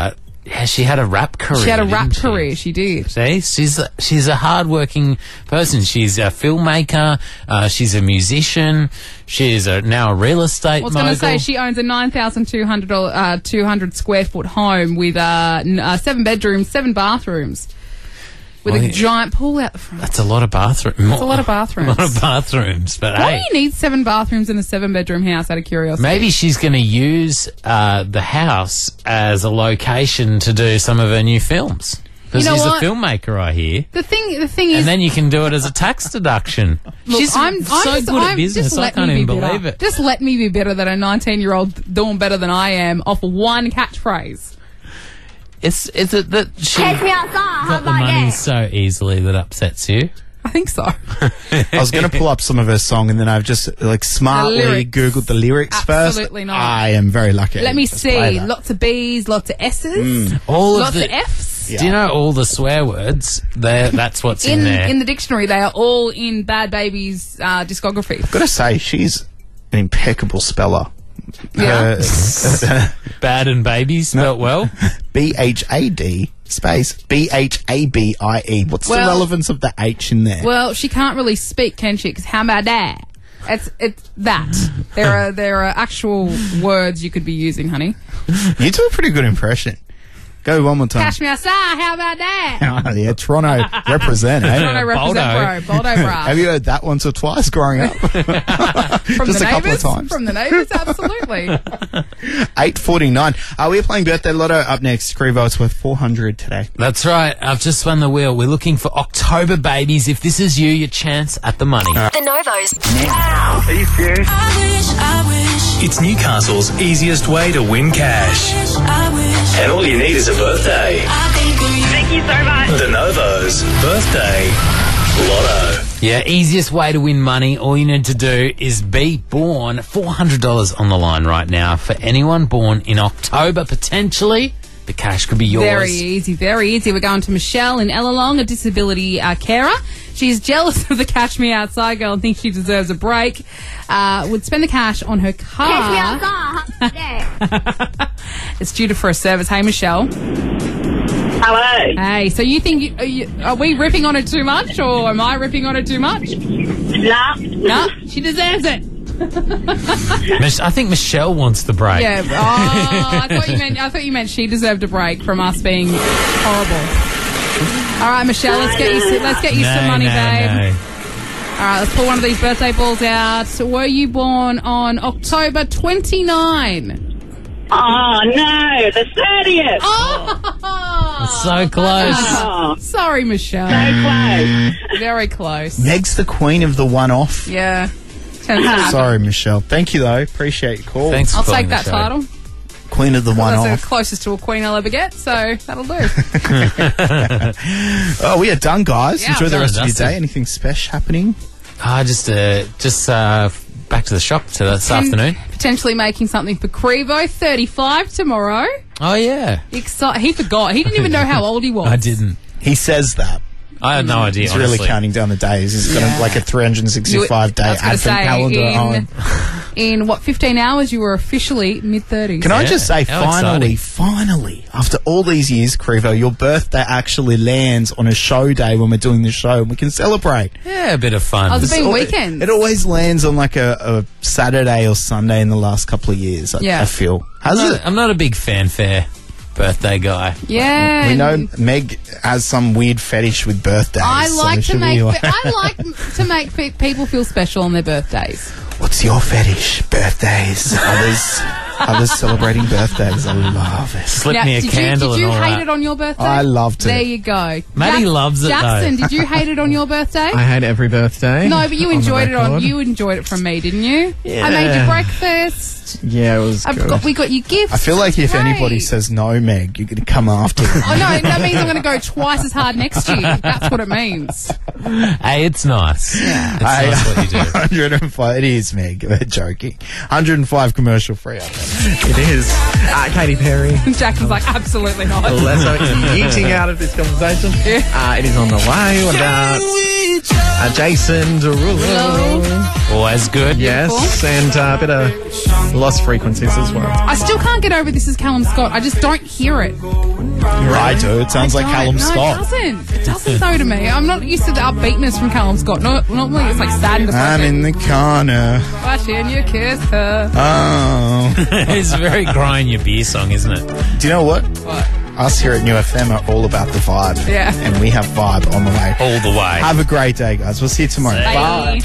Yeah, she had a rap career. She had a rap didn't she? career. She did. See, she's a, she's a hardworking person. She's a filmmaker. Uh, she's a musician. She's a, now a real estate I was mogul. going to say she owns a nine thousand two hundred uh, two hundred square foot home with uh, n- uh, seven bedrooms, seven bathrooms, with Well, a yeah. giant pool out the front. That's a lot of bathrooms. That's a lot of bathrooms. A lot of bathrooms. But Why hey, do you need seven bathrooms in a seven bedroom house? Out of curiosity. maybe she's going to use uh, the house as a location to do some of her new films. Because You know she's what? a filmmaker, I hear. The thing, the thing is, And then you can do it as a tax deduction. look, she's I'm, I'm so just, good at I'm, business, just I let can't me even be better. believe it. Just let me be better than a nineteen year old doing better than I am off one catchphrase. It's it's a, that she Catch me outside. How got the about money that? so easily that upsets you. I think so. I was going to pull up some of her song, and then I've just like smartly lyrics. googled the lyrics first. Absolutely not. I am very lucky. Let me Let's play see. that. Lots of B's, lots of S's, All lots of of, the F's. Yeah. Do you know all the swear words? There, that's what's in, In there. in the dictionary, they are all in Bad Baby's uh, discography. I've got to say, she's an impeccable speller. Yeah. Her- Bad and baby spelt well. B H A D space B H A B I E. What's the Well- relevance of the H in there? Well, she can't really speak, can she? Because how about that? It's it's that. There are there are actual words you could be using, honey. You do a pretty good impression. Go one more time. Cash me outside. How about that? Oh, yeah, Toronto represent, eh? Toronto represent, bro. Boldo, bro. Have you heard that once or twice growing up? From Just the a couple neighbours? of times. From the neighbours, absolutely. eight forty-nine. Uh, we're playing Birthday Lotto up next. Crevo, it's worth four hundred today. That's right. I've just spun the wheel. We're looking for October babies. If this is you, your chance at the money. The Novos. Now. Are you serious? I wish, I wish, It's Newcastle's easiest way to win cash. I wish. And all you need is a birthday. I think of you. Thank you so much. The Novos Birthday Lotto. Yeah, easiest way to win money. All you need to do is be born. four hundred dollars on the line right now for anyone born in October, potentially. The cash could be yours. Very easy, very easy. We're going to Michelle in Ellalong, a disability uh, carer. She's jealous of the Cash Me Outside girl and thinks she deserves a break. Uh, would spend the cash on her car. Catch me outside. Yeah. It's due to for a service. Hey, Michelle. Hello. Hey, so you think, you, are, you, are we ripping on it too much, or am I ripping on it too much? Nah. No, she deserves it. Mich- I think Michelle wants the break. Yeah. Oh, I thought you meant. I thought you meant she deserved a break from us being horrible. All right, Michelle, let's get you. Some, let's get you No, some money, no, babe. no. All right, let's pull one of these birthday balls out. Were you born on October twenty-ninth? Oh, no. The thirtieth. Oh, So close. Oh, sorry, Michelle. so close. Very close. Meg's the queen of the one-off. Yeah. Turns out. Sorry, Michelle. Thank you, though. Appreciate your call. Thanks for I'll calling take that the show. title. Queen of the That's the one-off. closest to a queen I'll ever get, so that'll do. Oh, we are done, guys. Yeah, Enjoy the done, rest of your dusted. day. Anything special happening? Ah, just uh, just uh, back to the shop to this And afternoon. Potentially making something for Crevo, thirty-five tomorrow. Oh yeah, Exci- he forgot. He didn't even know how old he was. I didn't. He says that. I had no idea. He's honestly. really counting down the days. He's got Yeah. a, like a three hundred sixty-five day I was gonna advent say, calendar in, on. in what, fifteen hours, you were officially mid-thirties. Can I Yeah, just say, how finally, exciting. finally, after all these years, Crevo, your birthday actually lands on a show day when we're doing the show and we can celebrate. Yeah, a bit of fun. Oh, it's been Al- weekends. It always lands on like a, a Saturday or Sunday in the last couple of years, I, Yeah. I feel. I'm How's not, it? I'm not a big fanfare birthday guy. Yeah. We know and Meg has some weird fetish with birthdays. I so like to she'll make be like- I like to make pe- people feel special on their birthdays. What's your fetish? Birthdays. Others, others celebrating birthdays. I love it. Slip Now, me a did candle you, did you and all hate that. it on your birthday? I loved it. There you go. Maddie Jack- loves it, though. Jackson, did you hate it on your birthday? I hate every birthday. No, but you on the enjoyed it on. record. You enjoyed it from me, didn't you? Yeah. I made you breakfast. Yeah, it was I've good. got, we got you gifts. I feel like if Great. anybody says no, Meg, you're going to come after them. Oh no, that means I'm going to go twice as hard next year. That's what it means. Hey, it's nice. Yeah. It's nice what you do. one hundred five. It is, Meg. We're joking. one hundred five commercial free. Up there. It is. Uh, Katy Perry. Jackson's like, absolutely not. Less eating out of this conversation. Uh, it is on the way. What about... Uh, Jason Derulo. Always good. Yes, and uh, a bit of lost frequencies as well. I still can't get over this is Callum Scott. I just don't hear it. Right, dude. It sounds I like don't. Callum no, Scott. It doesn't. It doesn't though to me. I'm not used to the upbeatness from Callum Scott. No, normally it's like sad and I'm depressing. in the corner. Watching you kiss her. Oh. It's a very grind your beer song, isn't it? Do you know what? What? Us here at New F M are all about the vibe. Yeah. And we have vibe on the way. All the way. Have a great day, guys. We'll see you tomorrow. Bye. Bye.